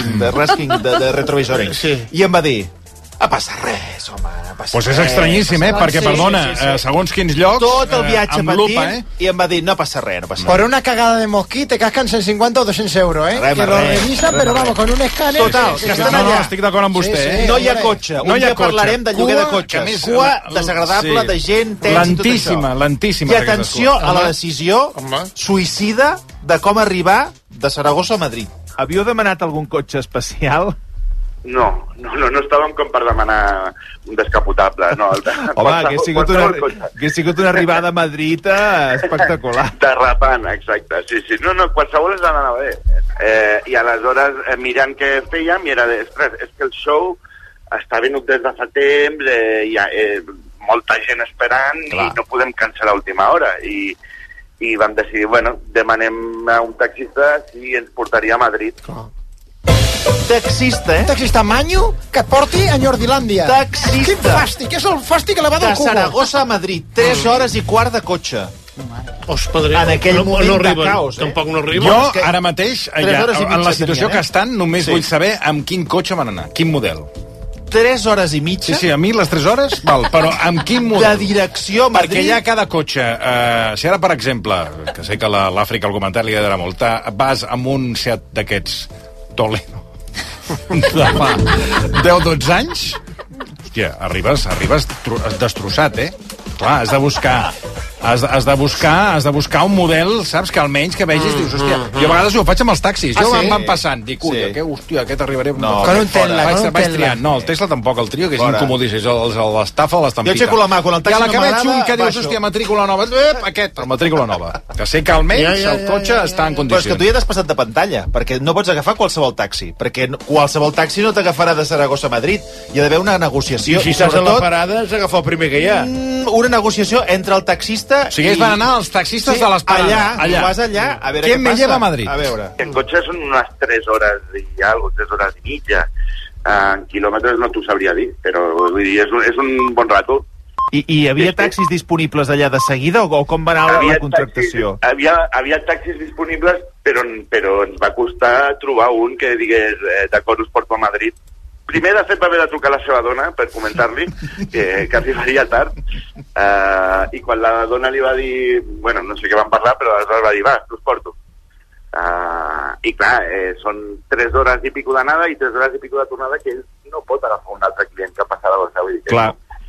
Speaker 22: de retrovisor. I em va dir, a passar res, home, a passar
Speaker 3: pues és estranyíssim, perquè, perdona, segons quins llocs...
Speaker 22: Tot el viatge patint, i em va dir, no passa res,
Speaker 6: Por una cagada de mosquí te cascan 150 o 200 euros, que lo revisan, però vamos, con un escàner...
Speaker 22: Total, que estan allà.
Speaker 3: Estic d'acord amb vostè,
Speaker 22: No hi ha cotxe, un dia parlarem de lloguer de cotxes. Cua desagradable de gent, tens i tot això.
Speaker 3: Lentíssima.
Speaker 22: I atenció a la decisió suïcida de com arribar de Saragossa a Madrid. Havíeu demanat algun cotxe especial?
Speaker 24: No estàvem com per demanar un descapotable. No,
Speaker 22: home, que ha sigut una arribada a Madrid espectacular.
Speaker 24: Derrapant, exacte. Sí. No, qualsevol és d'anar bé. I aleshores, mirant què fèiem, i era és que el show està venut des de fa temps, hi ha molta gent esperant i no podem cancel·lar a última hora. I vam decidir, demanem a un taxista si ens portaria a Madrid.
Speaker 22: Taxista,
Speaker 6: Un taxista manyo que et porti a Nyordilàndia.
Speaker 22: Taxista.
Speaker 6: Quin fàstic, és el fàstic elevado al cubo.
Speaker 22: De Saragossa a Madrid, 3 hores i quart de cotxe.
Speaker 20: En
Speaker 22: aquell moment de caos.
Speaker 20: Tampoc no arriben.
Speaker 3: Jo, ara mateix, en la situació que estan, només vull saber amb quin cotxe van anar, quin model.
Speaker 22: 3 hores i mitja.
Speaker 3: Sí, a mi les 3 hores, però amb quin model?
Speaker 22: De direcció a Madrid.
Speaker 3: Perquè hi ha cada cotxe. Si ara, per exemple, que sé que l'Àfrica al comentari li agradarà molt, vas amb un Seat d'aquests Toledo de fa 10-12 anys, hòstia, arribes destrossat, Clar, has de buscar Has de buscar un model, saps, que almenys que vegis, dius, hòstia, jo a vegades ho faig amb els taxis, jo em van passant, dic, ui, aquest arribaré...
Speaker 2: No,
Speaker 3: vaig triant. No, el Tesla tampoc, el trio, que és incomodíssim, l'estafa, l'estampita.
Speaker 2: Jo aixeco la mà, quan el taxi no m'agrada...
Speaker 3: I a la que veig un que dius, hòstia, matrícula nova, aquest, matrícula nova. Que sé que almenys el cotxe està en condicions.
Speaker 22: Però és que tu ja t'has passat de pantalla, perquè no pots agafar qualsevol taxi, perquè qualsevol taxi no t'agafarà de Saragossa a Madrid. Hi ha d'haver una negociació.
Speaker 7: I si estàs a la parada, has d'agafar el primer que hi ha.
Speaker 22: Una negociació entre el taxista
Speaker 3: i... O sigui, ells van anar els taxistes de les parades.
Speaker 22: Allà. Vas allà, a veure què passa.
Speaker 3: ¿Quién me lleva a Madrid?
Speaker 22: A veure.
Speaker 24: En cotxe són unes 3 hores i algo, 3 hores i mitja. En quilòmetres no t'ho sabria dir, però vull dir, és un bon rato.
Speaker 22: I hi havia taxis disponibles allà de seguida o com va anar la contractació?
Speaker 24: Havia taxis disponibles, però ens va costar trobar un que digués d'acord, us porto a Madrid. Primer, de fet, va haver de trucar a la seva dona per comentar-li que arribaria tard, i quan la dona li va dir, bueno, no sé què van parlar, però aleshores va dir, va, us porto. I clar, són 3 hores i pico d'anada i 3 hores i pico de tornada que ell no pot agafar un altre client que passarà a la seva.
Speaker 22: Clar.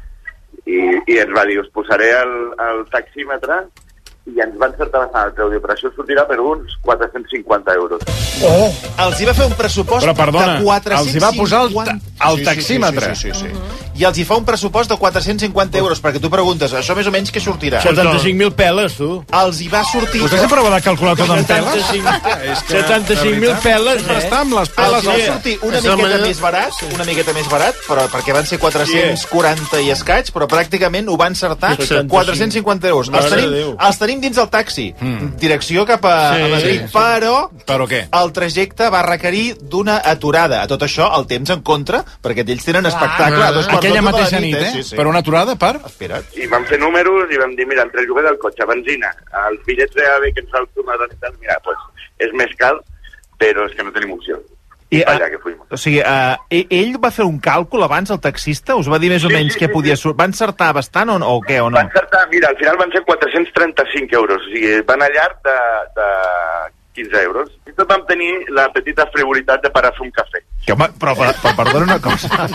Speaker 24: I ens va dir, us posaré el taxímetre, i ens van encertar bastant el preu d'operació, sortirà per uns 450 euros.
Speaker 22: Oh! Els hi va fer un pressupost de 450...
Speaker 3: els hi va posar el taxímetre.
Speaker 22: Sí. I els hi fa un pressupost de 450 euros, perquè tu preguntes, això més o menys què sortirà?
Speaker 7: 75.000 peles, tu.
Speaker 22: Els hi va sortir...
Speaker 3: Vostè sempre va de calcular tot en peles?
Speaker 7: 75.000 peles,
Speaker 3: Està amb les peles.
Speaker 22: Els va sortir una miqueta més barat, però perquè van ser 440 i escaig, però pràcticament ho van encertar 450 euros. Els tenim dins el taxi, direcció cap a Madrid,
Speaker 3: però què?
Speaker 22: El trajecte va requerir d'una aturada. A tot això, el temps en contra, perquè ells tenen espectacle a 2 quarts
Speaker 3: aquella mateixa nit,
Speaker 22: Sí.
Speaker 3: Per una aturada, per?
Speaker 22: Espera't.
Speaker 24: I vam fer números i vam dir, mira, entre el lloguer del cotxe, benzina, els bitllets d'AVE que ens va tornar a tal, mira, pues, és més car, però és que no tenim opció. I allà que fuimos.
Speaker 22: O sigui, ell va fer un càlcul abans, el taxista? Us va dir més o menys què podia sortir? Va encertar bastant o què, o no?
Speaker 24: Va encertar, mira, al final van ser 435 euros, o sigui, van a llarg de 15 euros. I tot vam tenir la petita frivolitat de parar a fer un cafè.
Speaker 22: Home, però perdona una cosa.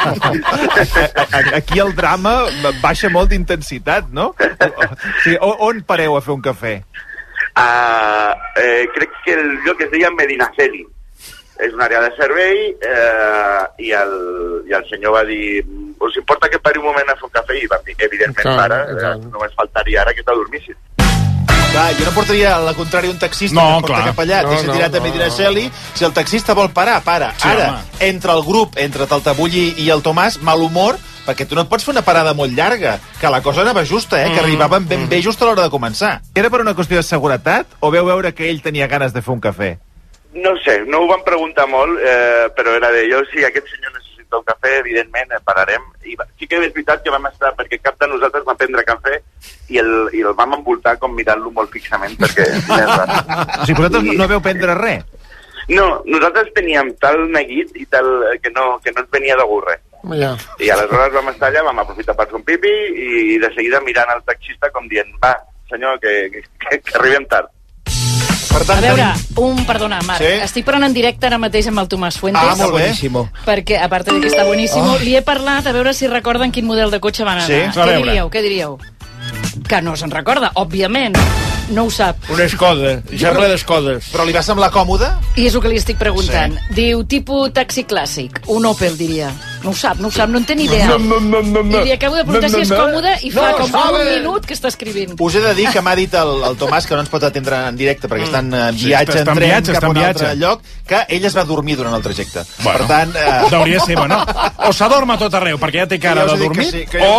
Speaker 22: Aquí el drama baixa molt d'intensitat, no? O sigui, on pareu a fer un cafè?
Speaker 24: Crec que el lloc es deia Medinaceli. És una àrea de servei, i el senyor va dir, us importa que pari un moment a fer un cafè? I vam dir, evidentment, para, només faltaria ara que t'adormissis.
Speaker 22: Clar, jo no portaria al contrari un taxista que porta cap allà, deixa tirat a Medinaceli. Si el taxista vol parar, para. Sí, ara, entre el grup, entre el Taltabulli i el Tomàs, mal humor, perquè tu no et pots fer una parada molt llarga, que la cosa anava justa, que arribaven ben bé just a l'hora de començar. Era per una qüestió de seguretat o veu veure que ell tenia ganes de fer un cafè?
Speaker 24: No sé, no ho van preguntar molt, però era de jo, si aquest senyor necessita un cafè, evidentment pararem. I sí que és veritat que vam estar, perquè cap de nosaltres va prendre cafè i el vam envoltar com mirant-lo molt fixament, perquè...
Speaker 22: O sigui, vosaltres no veu prendre res?
Speaker 24: No, nosaltres teníem tal neguit i tal que no ens venia de gust res. I aleshores vam estar allà, vam aprofitar per fer un pipi i de seguida mirant el taxista com dient, va, senyor, que arribem tard.
Speaker 22: Per tant,
Speaker 4: a veure, perdona, Marc, estic parlant en directe ara mateix amb el Tomàs Fuentes.
Speaker 22: Molt bé.
Speaker 4: Perquè, a part de que està buenísimo, li he parlat a veure si recorden quin model de cotxe van anar. Què diríeu? Que no se'n recorda, òbviament. No ho sap.
Speaker 7: Una Skoda, ja ple d'Skodes.
Speaker 22: Però li va semblar còmode?
Speaker 4: I és el que li estic preguntant. Diu, tipus taxi clàssic, un Opel, diria. No ho sap, no en té ni idea. I li acabo de preguntar si és còmode i fa com un minut que està escrivint.
Speaker 22: Us he de dir que m'ha dit el Tomàs, que no ens pot atendre en directe perquè està en viatge, en tren, cap a un altre lloc, que ell es va dormir durant el trajecte. Per tant...
Speaker 3: Hauria de ser, bueno, o s'adorma tot arreu perquè ja té cara de dormit, o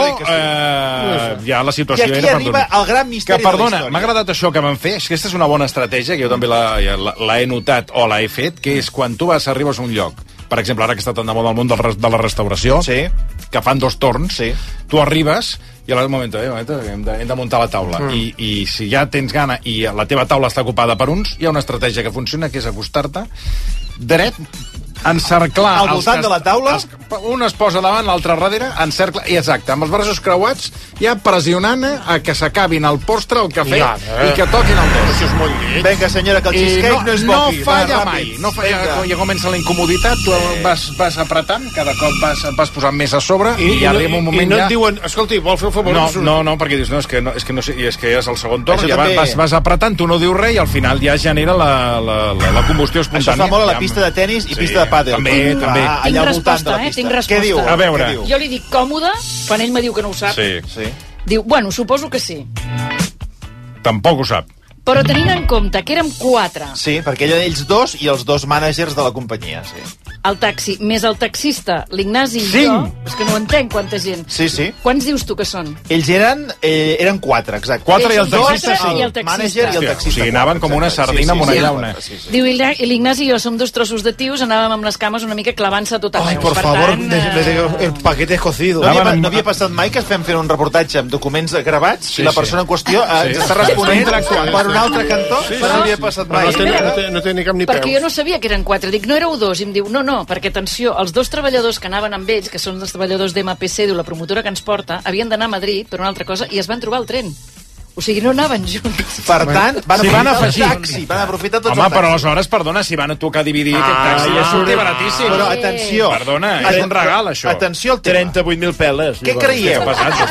Speaker 3: ja la situació era per dormir.
Speaker 22: I aquí arriba el gran misteri de la història.
Speaker 3: Perdona, m'ha agradat això que van fer, és que aquesta és una bona estratègia, que jo també la he notat o la he fet, que és quan tu arribes a un lloc, per exemple, ara que està tan de moda el món de la restauració, que fan 2 torns, tu arribes i a l'altre moment, hem de muntar la taula. I si ja tens gana i la teva taula està ocupada per uns, hi ha una estratègia que funciona, que és acostar-te dret encerclar...
Speaker 22: Al voltant de la taula?
Speaker 3: Un es posa davant, l'altre darrere, encercla... I exacte, amb els braços creuats, ja pressionant a que s'acabin el postre, el cafè, i que toquin el dos.
Speaker 22: Això és molt lleig. Vinga, senyora, que el cheesecake no és bo aquí.
Speaker 3: No falla mai. No falla, ja comença la incomoditat, tu vas apretant, cada cop vas posant més a sobre, i ja arriba un moment
Speaker 20: ja... I no et diuen, escolti, vol fer el favor?
Speaker 3: No, perquè dius, no, és que no sé, és que és el segon torn, ja vas apretant, tu no dius res, i al final ja genera la combustió espontània.
Speaker 22: Això fa molt a la pista de tennis i pista de pàdel.
Speaker 3: També.
Speaker 4: Tinc resposta, tinc resposta.
Speaker 22: Què diu?
Speaker 3: A veure.
Speaker 4: Jo li dic còmode, quan ell me diu que no ho sap.
Speaker 3: Sí.
Speaker 4: Diu, bueno, suposo que sí.
Speaker 3: Tampoc ho sap.
Speaker 4: Però tenint en compte que érem 4...
Speaker 22: Sí, perquè ells dos i els 2 mànagers de la companyia, sí.
Speaker 4: El taxi, més el taxista, l'Ignasi i jo... És que no ho entenc, quanta gent.
Speaker 22: Sí.
Speaker 4: Quants dius tu que són?
Speaker 22: Ells eren 4, exacte.
Speaker 3: 4 i el taxista,
Speaker 22: el mànager i el taxista.
Speaker 3: O sigui, anaven com una sardina amb una llauna.
Speaker 4: Diu, l'Ignasi i jo som 2 trossos de tios, anàvem amb les cames una mica clavant-se tot arreu.
Speaker 2: Ai, por favor, el paquete es cocido.
Speaker 22: No havia passat mai que fem un reportatge amb documents gravats i la persona en qüestió ens està responent per un altre cantó? No havia passat mai.
Speaker 20: No té ni cap ni peus.
Speaker 4: Perquè jo no sabia que eren 4. Dic, no éreu 2. I em diu, no, perquè, atenció, els 2 treballadors que anaven amb ells, que són els treballadors d'MPC, diu la promotora que ens porta, havien d'anar a Madrid per una altra cosa i es van trobar el tren. O sigui, no anaven junts.
Speaker 22: Per tant, van aprofitar el taxi. Van aprofitar tots els taxis.
Speaker 3: Home, però aleshores, perdona, si van a tocar dividir aquest taxi, ja surt baratíssim.
Speaker 22: Però, atenció.
Speaker 3: Perdona, és un regal, això.
Speaker 22: Atenció al tema.
Speaker 2: 38.000 peles.
Speaker 22: Què creieu?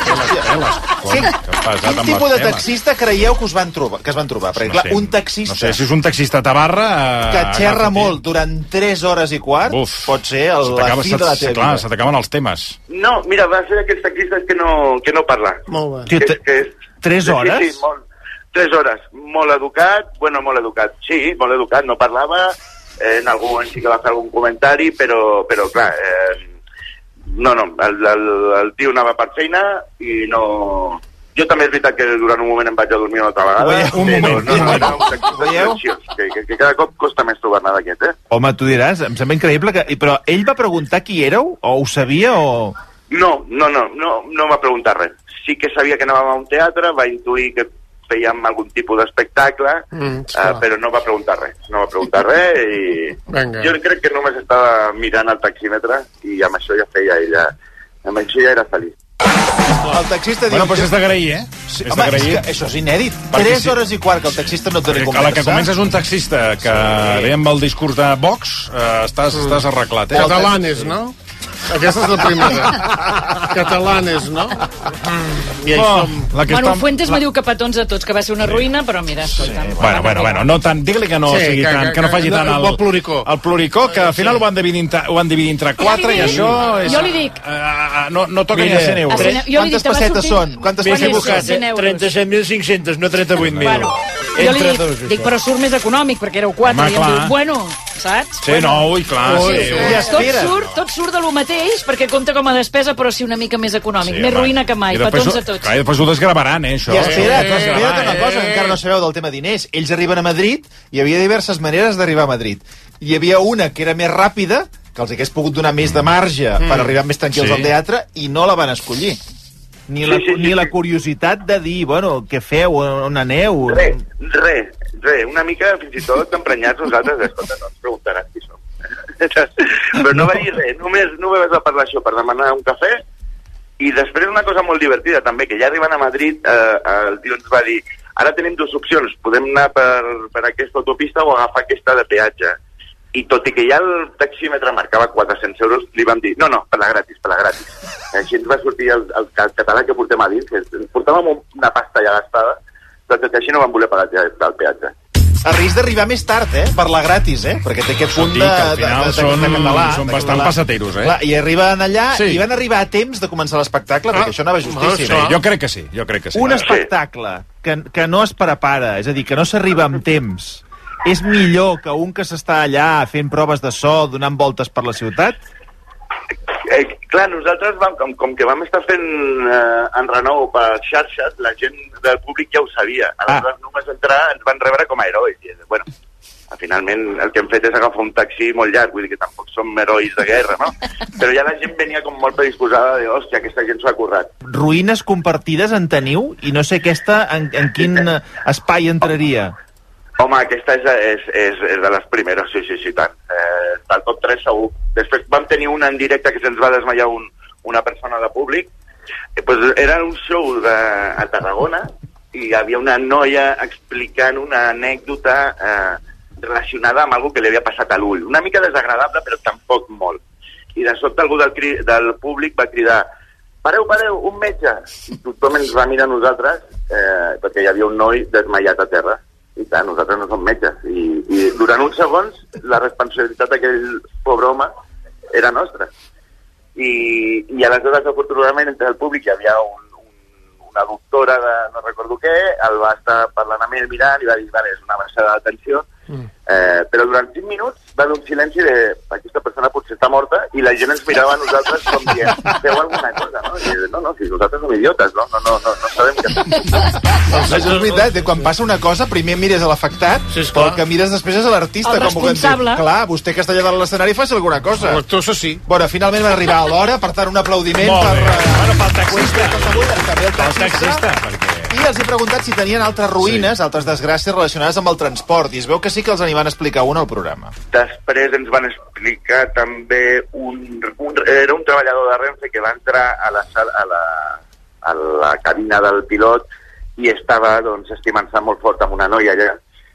Speaker 22: Quin tipus de taxista creieu que es van trobar? Perquè, clar, un taxista...
Speaker 3: No sé, si és un taxista Tabarra...
Speaker 22: Que xerra molt durant 3 hores i quart, pot ser la fi de la teva vida.
Speaker 3: Clar, se t'acaben els temes.
Speaker 24: No, mira, va ser aquells taxistes que no parla.
Speaker 22: Molt bé. 3 hores?
Speaker 24: Sí, 3 hores. Molt educat, molt educat. Sí, molt educat, no parlava, en algun moment sí que va fer algun comentari, però clar, el tio anava per feina i no... Jo també és veritat que durant un moment em vaig a dormir una altra vegada.
Speaker 22: Veieu?
Speaker 24: Que cada cop costa més trobar-ne d'aquest,
Speaker 22: Home, tu diràs, em sembla increïble que... Però ell va preguntar qui éreu? O ho sabia o...?
Speaker 24: No va preguntar res. Sí que sabia que anàvem a un teatre, va intuir que fèiem algun tipus d'espectacle, però no va preguntar res. I jo crec que només estava mirant el taxímetre i amb això ja feia ella... Amb això ja era feliç.
Speaker 22: El taxista diu...
Speaker 3: Bueno, doncs és d'agrair,
Speaker 22: Sí, home, és que això és inèdit. 3 hores i quart que el taxista no et doni conversa.
Speaker 3: A la que comences un taxista que ve amb el discurs de Vox, estàs arreglat.
Speaker 20: Catalanes, no? Aquesta és la primera. Catalanes, no? I
Speaker 4: Bueno, Fuentes me diu que petons a tots, que va ser una ruïna, però mira,
Speaker 3: Bueno, no tant, digue-li que no sigui tant, que no faci tant el pluricó, que al final ho van dividir entre 4 i això és...
Speaker 4: Jo li dic...
Speaker 3: No toca ni a 100 euros.
Speaker 22: Quantes pessetes són? Quantes pessetes?
Speaker 2: 37.500, no 38.000.
Speaker 4: Jo li dic, però surt més econòmic, perquè éreu 4. I em diu, bueno, saps?
Speaker 3: Sí, clar.
Speaker 4: Tot surt de lo mateix, perquè compta com a despesa, però sí una mica més econòmic. Més ruïna que mai, petons a tots.
Speaker 3: I després ho desgravaran, això.
Speaker 22: I espera't una cosa, encara no sabeu del tema diners. Ells arriben a Madrid, hi havia diverses maneres d'arribar a Madrid. Hi havia una que era més ràpida, que els hagués pogut donar més de marge per arribar més tranquils al teatre, i no la van escollir. Ni la curiositat de dir, bueno, què feu, on aneu...
Speaker 24: Res. Una mica, fins i tot, emprenyats nosaltres, escolta, no ens preguntaràs qui som. Però no va dir res, només va parlar això per demanar un cafè, i després una cosa molt divertida també, que ja arribant a Madrid el tio ens va dir, ara tenim 2 opcions, podem anar per aquesta autopista o agafar aquesta de peatge. I tot i que ja el taxímetre marcava 400 euros, li vam dir, no, per la gratis. Així ens va sortir el català que portem a dins, que portàvem una pasta ja gastada, però tot i així no vam voler pagar el peatge.
Speaker 22: A risc d'arribar més tard, per la gratis, perquè té aquest punt de català.
Speaker 3: Són bastant passateros,
Speaker 22: Clar, i arriben allà, i van arribar a temps de començar l'espectacle, perquè això anava justíssim.
Speaker 3: Jo crec que sí.
Speaker 22: Un espectacle que no es prepara, és a dir, que no s'arriba amb temps, és millor que un que s'està allà fent proves de so, donant voltes per la ciutat?
Speaker 24: Clar, nosaltres, com que vam estar fent enrenou per xarxes, la gent del públic ja ho sabia. Aleshores, només entrar, ens van rebre com a herois. I, bueno, finalment el que hem fet és agafar un taxi molt llarg, vull dir que tampoc som herois de guerra, no? Però ja la gent venia com molt predisposada de, hòstia, aquesta gent s'ho ha currat.
Speaker 22: Ruïnes compartides en teniu? I no sé aquesta en quin espai entraria?
Speaker 24: Home, aquesta és de les primeres, sí, tant. Del top 3 segur. Després vam tenir una en directe que se'ns va desmaiar una persona de públic. Pues era un show a Tarragona i hi havia una noia explicant una anècdota relacionada amb algo que li havia passat a l'ull. Una mica desagradable, però tampoc molt. I de sobte algú del públic va cridar: pareu, un metge! I tothom ens va mirar a nosaltres perquè hi havia un noi desmaiat a terra. I clar, nosaltres no som metges. I durant uns segons la responsabilitat d'aquell pobre home era nostra. I aleshores, afortunadament, entre el públic hi havia una doctora de no recordo què, el va estar parlant amb ell, mirant, i va dir, vale, és una baixada d'atenció. Però durant 5 minuts va haver un silenci de aquesta persona potser està morta, i la gent ens mirava a nosaltres com dient, feu alguna cosa, no? I no, si nosaltres som idiotes, no sabem què fer.
Speaker 22: Això és veritat, quan passa una cosa primer mires a l'afectat, però el que mires després és a l'artista.
Speaker 4: El responsable.
Speaker 22: Clar, vostè que està allà dalt l'escenari faci alguna cosa.
Speaker 20: L'actor, sí.
Speaker 22: Bueno, finalment va arribar a l'hora, per tant un aplaudiment
Speaker 3: pel taxista,
Speaker 22: I els he preguntat si tenien altres ruïnes, altres desgràcies relacionades amb el transport, i es veu que sí que els n'hi van explicar una al programa.
Speaker 24: Després ens van explicar també era un treballador de Renfe que va entrar a la cabina del pilot i estava estimant-se molt fort amb una noia allà.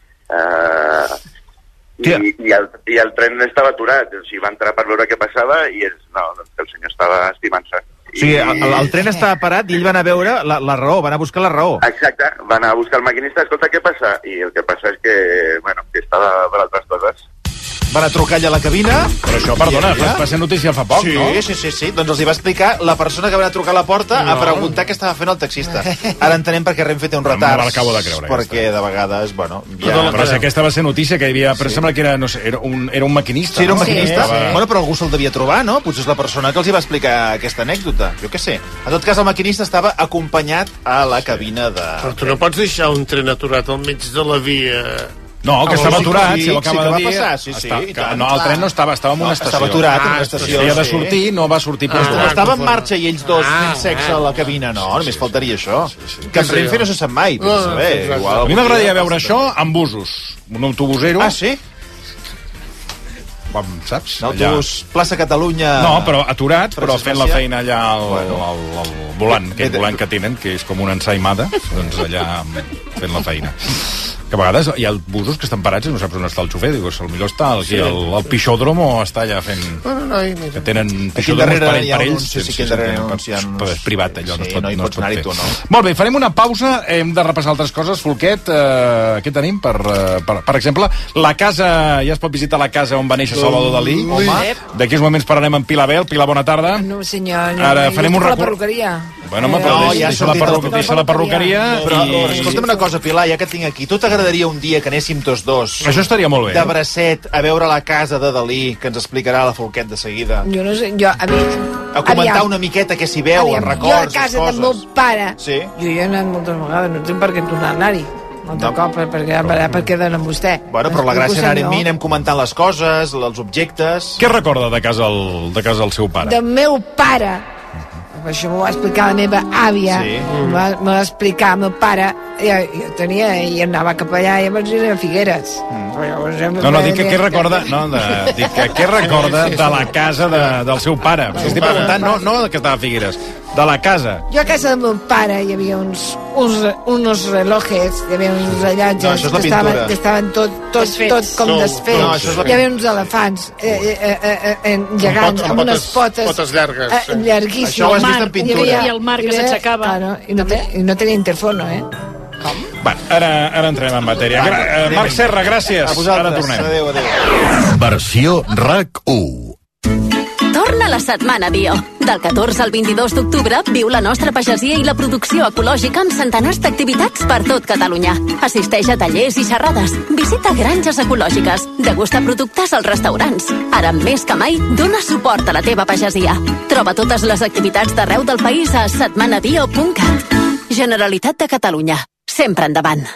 Speaker 24: I el tren estava aturat, o sigui, va entrar per veure què passava i el senyor estava estimant-se.
Speaker 22: O sigui, el tren estava parat i ell va anar a veure la raó, va anar a buscar la raó.
Speaker 24: Exacte, va anar a buscar el maquinista, escolta, què passa? I el que passa és que, que estava per altres coses.
Speaker 22: Van a trucar allà a la cabina.
Speaker 3: Però això, perdona, va ser notícia fa poc, no?
Speaker 22: Sí. Doncs els hi va explicar la persona que va anar a trucar a la porta a preguntar què estava fent el taxista. Ara entenem perquè Renfe té un retard.
Speaker 3: Me l'acabo de creure.
Speaker 22: Perquè de vegades,
Speaker 3: Però si aquesta va ser notícia que hi havia... Però sembla que era, no sé, era un maquinista.
Speaker 22: Sí, era un maquinista. Bueno, però algú se'l devia trobar, no? Potser és la persona que els hi va explicar aquesta anècdota. Jo què sé. En tot cas, el maquinista estava acompanyat a la cabina de...
Speaker 20: Però tu no pots deixar un tren aturat al mig de la via...
Speaker 3: No, que estava aturat, si ho acaba de dir.
Speaker 22: No,
Speaker 3: el tren no estava en una estació.
Speaker 22: Estava aturat en una estació.
Speaker 3: Havia de sortir, no va sortir.
Speaker 22: Estava en marxa i ells dos fent sexe a la cabina. No, només faltaria això. Que en Renfe no se sap mai.
Speaker 3: A mi m'agradaria veure això amb busos. Un autobusero.
Speaker 22: Ah, sí?
Speaker 3: Saps?
Speaker 22: L'autobús Plaça Catalunya...
Speaker 3: No, però aturat, però fent la feina allà al volant, aquell volant que tenen, que és com una ensaïmada, doncs allà fent la feina. Que a vegades hi ha busos que estan parats i no saps on està el xofer, dius, potser està aquí al pixòdromo o està allà fent... Que tenen pixòdromos per ells. Però és privat, allò, no es pot fer. Molt bé, farem una pausa, hem de repassar altres coses. Folquet, què tenim? Per exemple, la casa, ja es pot visitar la casa on va néixer Salvador Dalí. D'aquí uns moments parlarem amb Pilar Bel. Pilar, bona tarda.
Speaker 1: No, senyor,
Speaker 3: ara farem un
Speaker 1: la perruqueria.
Speaker 3: Bueno, però deixa la perruqueria.
Speaker 22: Però escolta'm una cosa, Pilar, ja que tinc aquí, tu t'agradaria un dia que anéssim tots dos?
Speaker 3: Això estaria molt bé.
Speaker 22: De bracet, a veure la casa de Dalí, que ens explicarà la Folquet de seguida.
Speaker 1: Jo no sé, a
Speaker 22: comentar una miqueta què s'hi veu, els records,
Speaker 1: jo a casa del meu pare,
Speaker 22: sí?
Speaker 1: Jo he anat moltes vegades, no tinc per què tornar a anar-hi. Perquè donen amb vostè.
Speaker 22: Bueno, però la gràcia anar amb mi, anem comentant les coses, els objectes...
Speaker 3: Què recorda de casa el seu pare?
Speaker 1: Del meu pare. Això m'ho va explicar la meva àvia. M'ho va explicar el meu pare. Jo tenia, i anava cap allà i llavors era a Figueres.
Speaker 3: No, dic que què recorda de la casa del seu pare. Estic preguntant, no que estava a Figueres, de la casa.
Speaker 1: Jo a casa del meu pare hi havia uns relojes, hi havia uns rellotges que estaven tot com desfets. Hi havia uns elefants gegants amb unes potes
Speaker 22: llarguíssimes.
Speaker 4: I el mar que s'aixecava.
Speaker 1: I no tenia interfono,
Speaker 3: Va, ara entrem en matèria. Marc Serra, gràcies.
Speaker 22: A vosaltres. Adéu.
Speaker 8: Versió RAC1.
Speaker 14: Torna la Setmana Bio. Del 14 al 22 d'octubre viu la nostra pagesia i la producció ecològica amb centenars d'activitats per tot Catalunya. Assisteix a tallers i xerrades. Visita granges ecològiques. Degusta productes als restaurants. Ara més que mai, dona suport a la teva pagesia. Troba totes les activitats d'arreu del país a setmanabio.cat. Generalitat de Catalunya. Sempre endavant.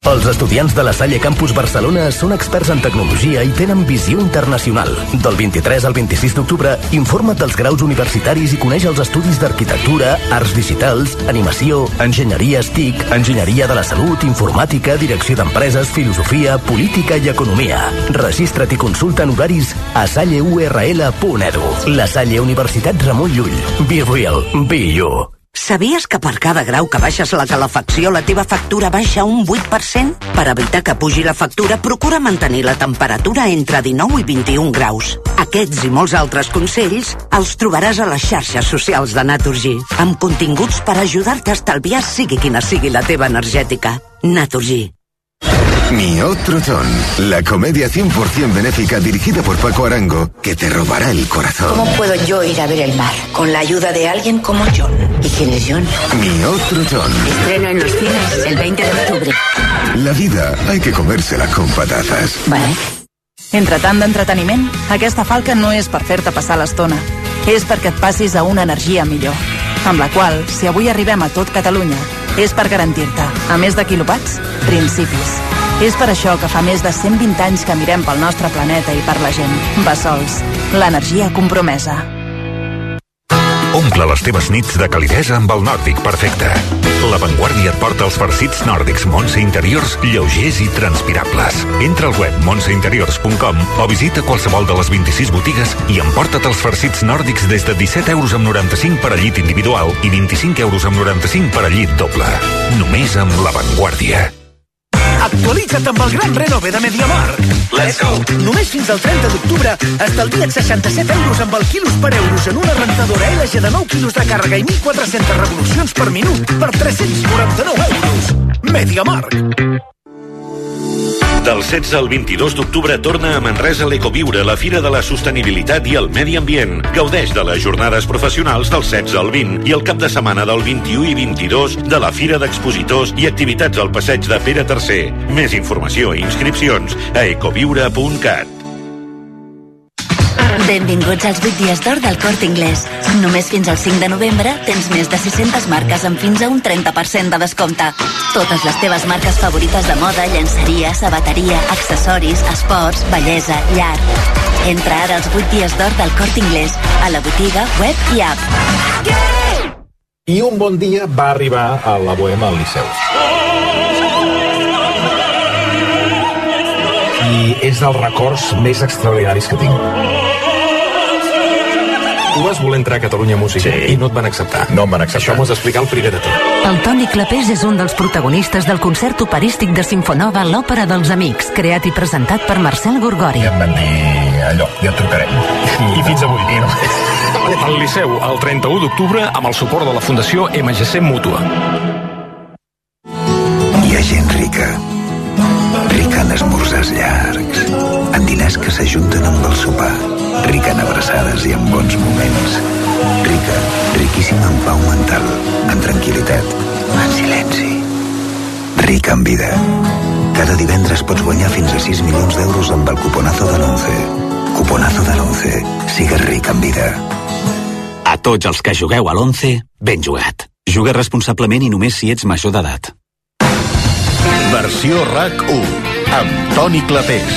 Speaker 9: Els estudiants de la Salle Campus Barcelona són experts en tecnologia i tenen visió internacional. Del 23 al 26 d'octubre, informa't dels graus universitaris i coneix els estudis d'arquitectura, arts digitals, animació, enginyeria TIC, enginyeria de la salut, informàtica, direcció d'empreses, filosofia, política i economia. Registra't i consulta en horaris a salleurl.edu. La Salle Universitat Ramon Llull. Be real, be you.
Speaker 10: Sabies que per cada grau que baixes la calefacció la teva factura baixa un 8%? Per evitar que pugi la factura, procura mantenir la temperatura entre 19 i 21 graus. Aquests i molts altres consells els trobaràs a les xarxes socials de Naturgy, amb continguts per ajudar-te a estalviar sigui quina sigui la teva energètica. Naturgy.
Speaker 12: Mi otro John, la comedia 100% benéfica dirigida por Paco Arango, que te robará el corazón.
Speaker 13: ¿Cómo puedo yo ir a ver el mar? Con la ayuda de alguien como John. ¿Y quién es John?
Speaker 12: Mi otro John.
Speaker 13: Estreno en los cines el 20 de octubre.
Speaker 12: La vida hay que comérsela con patatas.
Speaker 13: Vale.
Speaker 25: Entre tant d'entreteniment, aquesta falca no és per fer-te passar l'estona. És perquè et passis a una energia millor. Amb la qual, si avui arribem a tot Catalunya, és per garantir-te, a més de quilowatts, principis. És per això que fa més de 120 anys que mirem pel nostre planeta i per la gent. Bessols, l'energia compromesa.
Speaker 26: Omple les teves nits de calidesa amb el Nòrdic Perfecte. La Vanguardia et porta els farcits nòrdics Montse Interiors lleugers i transpirables. Entra al web montseinteriors.com o visita qualsevol de les 26 botigues i emporta't els farcits nòrdics des de 17,95 € per a llit individual i 25,95 € per a llit doble. Només amb La Vanguardia.
Speaker 27: Actualitza't amb el gran renove de MediaMarkt. Let's go! Només fins al 30 d'octubre estalvia't 67 € amb el quilos per euros en una rentadora LG de 9 quilos de càrrega i 1.400 revolucions per minut per 349 €. MediaMarkt.
Speaker 26: Del 16 al 22 d'octubre torna a Manresa l'Ecoviure, la Fira de la Sostenibilitat i el Medi Ambient. Gaudeix de les jornades professionals del 16 al 20 i el cap de setmana del 21 i 22 de la Fira d'Expositors i activitats al passeig de Pere III. Més informació i inscripcions a ecoviure.cat.
Speaker 28: Benvinguts als 8 dies d'or del Corte Inglés. Només fins al 5 de novembre tens més de 600 marques amb fins a un 30% de descompte. Totes les teves marques favorites de moda, llenceria, sabateria, accessoris, esports, bellesa, llar. Entra ara als 8 dies d'or del Corte Inglés, a la botiga, web i app.
Speaker 3: I un bon dia va arribar a la Bohema al Liceu. I és dels records més extraordinaris que tinc. Tu vas voler entrar a Catalunya Música i no et van acceptar. No em van acceptar. Això m'ho has d'explicar el primer de tot.
Speaker 15: El Toni Clapés és un dels protagonistes del concert operístic de Sinfonova a l'Òpera dels Amics, creat i presentat per Marcel Gorgori.
Speaker 3: I em van dir allò, ja et trucarem. I fins avui. Al Liceu, el 31 d'octubre, amb el suport de la Fundació MGC Mútua.
Speaker 12: Hi ha gent rica. Rica en esmorzars llargs, en diners que s'ajunten amb el sopar, rica en abraçades i en bons moments, rica, riquíssima en pau mental, en tranquil·litat, en silenci, rica en vida. Cada divendres pots guanyar fins a 6 milions d'euros amb el cuponazo de l'11. Cuponazo de l'11. Sigues ric en vida.
Speaker 18: A tots els que jugueu a l'11, ben jugat. Juga responsablement i només si ets major d'edat.
Speaker 8: Versió RAC1 amb Toni Clapés.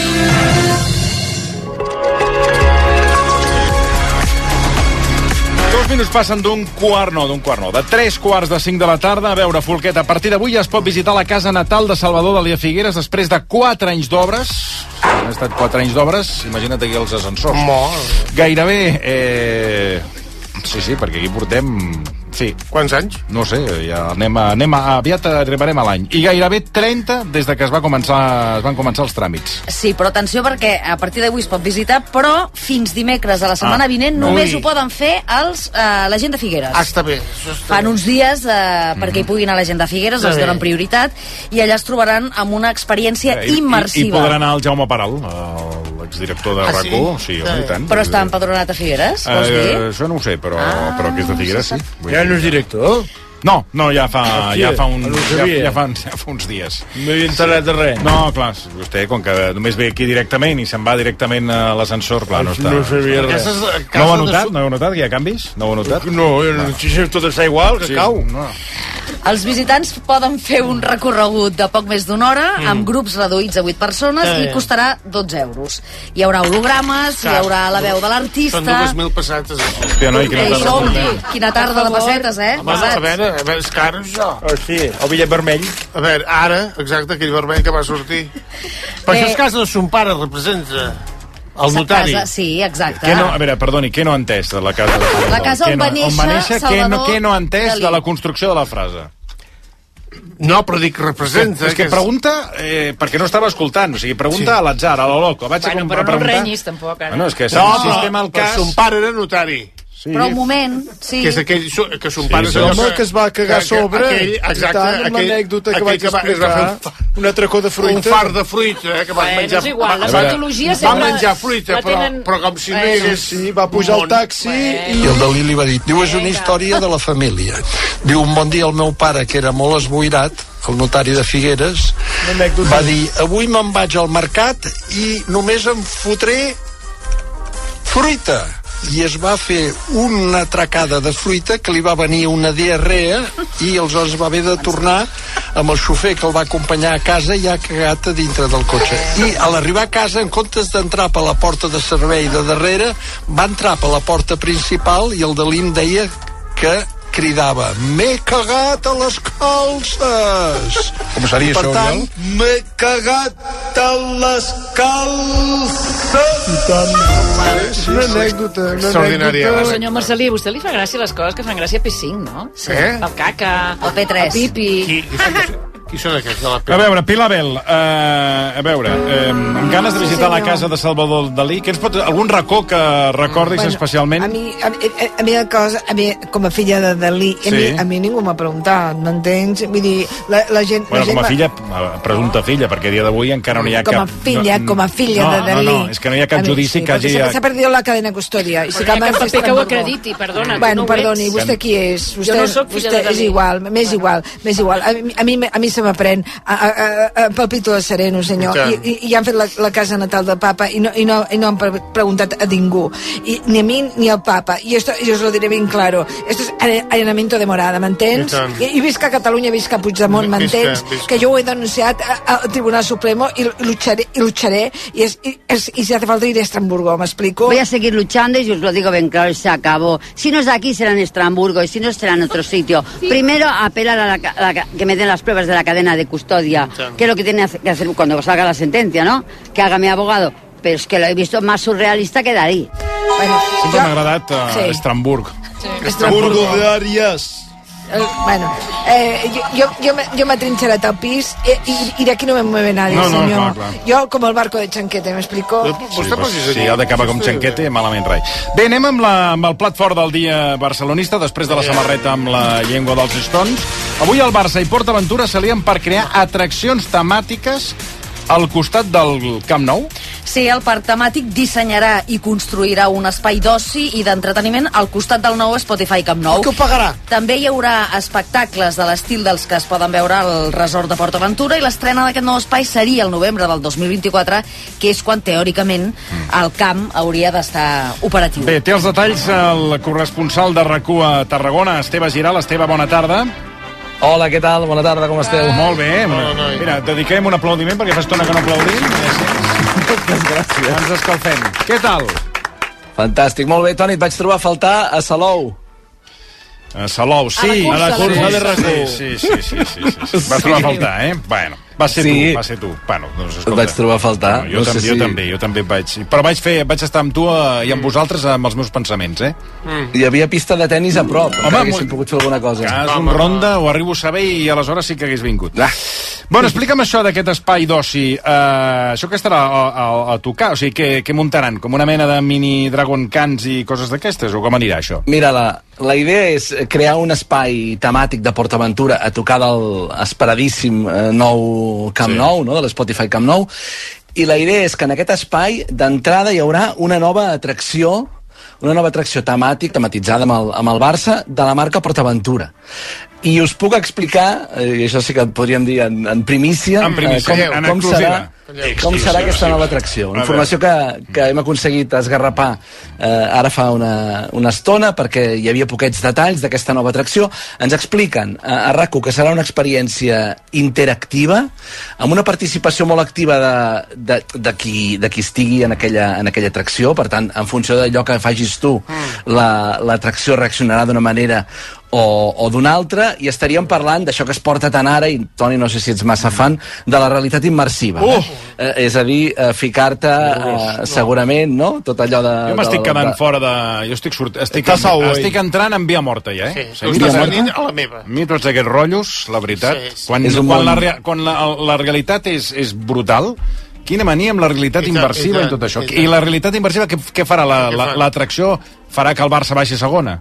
Speaker 3: Dos minuts passen de 3 quarts de 5 de la tarda. A veure, Folquet, a partir d'avui ja es pot visitar la casa natal de Salvador Dalí a Figueres després de 4 anys d'obres. Han estat 4 anys d'obres, imagina't aquí els ascensors. Gairebé... Sí, perquè aquí portem... Sí.
Speaker 20: Quants anys?
Speaker 3: No sé, ja aviat arribarem a l'any. I gairebé 30 des de que es van començar els tràmits.
Speaker 5: Sí, però atenció perquè a partir d'avui es pot visitar, però fins dimecres de la setmana vinent només ho poden fer la gent de Figueres.
Speaker 20: Està bé.
Speaker 5: Fan uns dies perquè hi puguin anar la gent de Figueres, els donen prioritat, i allà es trobaran amb una experiència immersiva.
Speaker 3: I podrà anar el Jaume Paral, l'exdirector de RAC1. Sí, home, i tant.
Speaker 5: Però està empadronat a Figueres, vols dir?
Speaker 3: Això no ho sé, però que és de Figueres, sí.
Speaker 2: Ja no és director?
Speaker 3: No, ja fa uns dies.
Speaker 2: No hi he enterat de res.
Speaker 3: No, clar, vostè, com que només ve aquí directament i se'n va directament a l'ascensor, clar, no està...
Speaker 2: No sabia res.
Speaker 3: No ho ha notat? No heu notat que hi ha canvis? No ho heu notat?
Speaker 2: No, si tot està igual, que cau.
Speaker 5: Els visitants poden fer un recorregut de poc més d'una hora amb grups reduïts a 8 persones i costarà 12 euros. Hi haurà hologrames, hi haurà la veu de l'artista...
Speaker 20: Són 2.000 pessetes.
Speaker 3: Hòstia, noi,
Speaker 5: quina tarda de pessetes,
Speaker 20: Home, a veure, és car, això.
Speaker 2: Sí, el bitllet vermell.
Speaker 20: A veure, ara, exacte, aquell vermell que va sortir. Per això és casa de son pare, representa... El notari.
Speaker 5: Sí, exacte.
Speaker 3: A veure, perdoni, què no ha entès de la casa de Salvador?
Speaker 5: La casa on va néixer Salvador
Speaker 3: Què no ha entès de la construcció de la frase?
Speaker 20: No, però dic representa...
Speaker 3: És que pregunta perquè no estava escoltant, o sigui, pregunta a l'atzar, a lo loco.
Speaker 4: Bueno, però no renyis, tampoc, ara.
Speaker 3: Bueno, és que
Speaker 20: no, però son pare era notari.
Speaker 5: Sí. Però un moment, sí.
Speaker 20: Que és aquell que son pare...
Speaker 2: Sí, home, que es va cagar a sobre.
Speaker 20: Exacte.
Speaker 2: Amb l'anècdota que vaig explicar. Un atracó de fruita.
Speaker 20: Un far de fruita, que van menjar...
Speaker 4: És igual, la patologia sempre...
Speaker 20: Van menjar fruita, però com si no hi hagués...
Speaker 2: Sí, va pujar al taxi
Speaker 6: i el Dalí li va dir, diu, és una història de la família. Diu, un bon dia el meu pare, que era molt esboirat, el notari de Figueres, va dir, avui me'n vaig al mercat i només em fotré fruita. I es va fer una atracada de fruita que li va venir una diarrea i aleshores va haver de tornar amb el xofer que el va acompanyar a casa i ha cagat a dintre del cotxe. I a l'arribar a casa, en comptes d'entrar per la porta de servei de darrere, va entrar per la porta principal i el Dalí em deia que cridava, m'he cagat a les calces.
Speaker 3: Com seria això,
Speaker 6: Oriol? Per tant, m'he cagat a les calces.
Speaker 2: I tant. Una anècdota.
Speaker 20: Extraordinària.
Speaker 4: Senyor Marcelí, a vostè li fa gràcia les coses que fan gràcia a P5, no?
Speaker 20: Sí.
Speaker 4: El caca,
Speaker 5: el P3,
Speaker 4: el pipi...
Speaker 20: Qui són aquests de la P?
Speaker 3: A veure, Pilar Bel, amb ganes de visitar la casa de Salvador Dalí, que ens pot... algun racó que recordis especialment?
Speaker 1: A mi la cosa, com a filla de Dalí, a mi ningú m'ha preguntat, m'entens? Vull dir, la gent...
Speaker 3: Bueno, com a filla, presumpta filla, perquè a dia d'avui encara no hi ha cap...
Speaker 1: Com a filla de Dalí.
Speaker 3: No, és que no hi ha cap judici que hagi...
Speaker 1: S'ha perdut la cadena custòdia.
Speaker 4: Però hi ha cap paper que ho acrediti, perdona.
Speaker 1: Bueno, perdoni, vostè qui és?
Speaker 4: Jo no soc filla de Dalí.
Speaker 1: És igual, m'és igual. A mi se m'aprèn palpito de sereno, senyor, i han fet la casa natal del papa i no han preguntat a ningú, ni a mi ni al papa, y esto yo os lo diré bien claro, esto es allanamiento de morada, m'entens? I visca a Catalunya, visca a Puigdemont, m'entens? Que yo ho he denunciat al Tribunal Supremo y lucharé y si hace falta iré a Estrasburgo, ¿me explico?
Speaker 7: Voy a seguir luchando y os lo digo bien claro, se acabó. Si no es aquí será en Estrasburgo y si no será en otro sitio. Primero apelar a que me den las pruebas de la cadena de custodia, que es lo que tiene que hacer cuando salga la sentencia, ¿no? Que haga mi abogado. Pero es que lo he visto más surrealista que Dalí.
Speaker 1: Bueno,
Speaker 3: sempre m'ha agradat Estrasburg.
Speaker 2: Estrasburgo de Arias.
Speaker 1: Bueno, yo me he trincherat al pis y de aquí no me mueve nadie, señor. Clar. Yo como el barco de Chanquete, ¿me explico?
Speaker 3: Sí, ha d'acabar com Chanquete, malament rai. Bé, anem amb el plat fort del dia barcelonista, després de la samarreta amb la llengua dels Stones. Avui el Barça i PortAventura s'alien per crear atraccions temàtiques al costat del Camp Nou.
Speaker 5: Sí, el parc temàtic dissenyarà i construirà un espai d'oci i d'entreteniment al costat del nou Spotify Camp Nou.
Speaker 2: Què ho pagarà?
Speaker 5: També hi haurà espectacles de l'estil dels que es poden veure al resort de PortAventura i l'estrena d'aquest nou espai seria el novembre del 2024, que és quan teòricament el camp hauria d'estar operatiu.
Speaker 3: Bé, té els detalls el corresponsal de RAC1 a Tarragona, Esteve Giral. Esteve, bona tarda.
Speaker 11: Hola, què tal? Bona tarda, com esteu?
Speaker 3: Molt bé. Mira, dediquem un aplaudiment perquè fa estona que no aplaudim. Moltes gràcies. Ens escalfem. Què tal?
Speaker 11: Fantàstic, molt bé, Toni, et vaig trobar a faltar a Salou.
Speaker 3: A Salou, sí.
Speaker 2: A la cursa de RAC1.
Speaker 3: Sí. Va trobar a faltar, Bueno, va ser tu. Bueno, doncs escolta.
Speaker 11: Et vaig trobar a faltar.
Speaker 3: Jo també vaig... Però vaig estar amb tu i amb vosaltres amb els meus pensaments,
Speaker 11: Hi havia pista de tennis a prop. Home, haguéssim pogut fer alguna cosa.
Speaker 3: Cas un ronda, ho arribo a saber i aleshores sí que hagués vingut. Bueno, explica'm això d'aquest espai d'oci. Això que estarà a tocar? O sigui, què muntaran? Com una mena de mini Dragon Cans i coses d'aquestes? O com anirà això?
Speaker 11: Mira, la idea és crear un espai temàtic de PortAventura a tocar del esperadíssim nou Camp Nou, no? De l'Spotify Camp Nou, i la idea és que en aquest espai d'entrada hi haurà una nova atracció tematitzada amb el Barça de la marca PortAventura. I us puc explicar, i això sí que et podríem dir en primícia, com serà Com serà aquesta nova atracció? Una informació que hem aconseguit esgarrapar ara fa una estona, perquè hi havia poquets detalls d'aquesta nova atracció. Ens expliquen a RAC1 que serà una experiència interactiva, amb una participació molt activa de qui estigui en aquella atracció. Per tant, en funció d'allò que facis tu, l'atracció reaccionarà d'una manera o d'una altra, i estaríem parlant d'això que es porta tant ara, i Toni, no sé si ets massa fan, de la realitat immersiva. És a dir, ficar-te segurament, no? Tot allò de...
Speaker 3: Jo m'estic quedant fora de... Jo estic entrant en via morta, ja, eh?
Speaker 20: Sí, tu estàs venint a la meva.
Speaker 3: A mi tots aquests rotllos, la veritat, quan la realitat és brutal, quina mania amb la realitat immersiva i tot això. I la realitat immersiva, què farà? L'atracció farà que el Barça baixi a segona?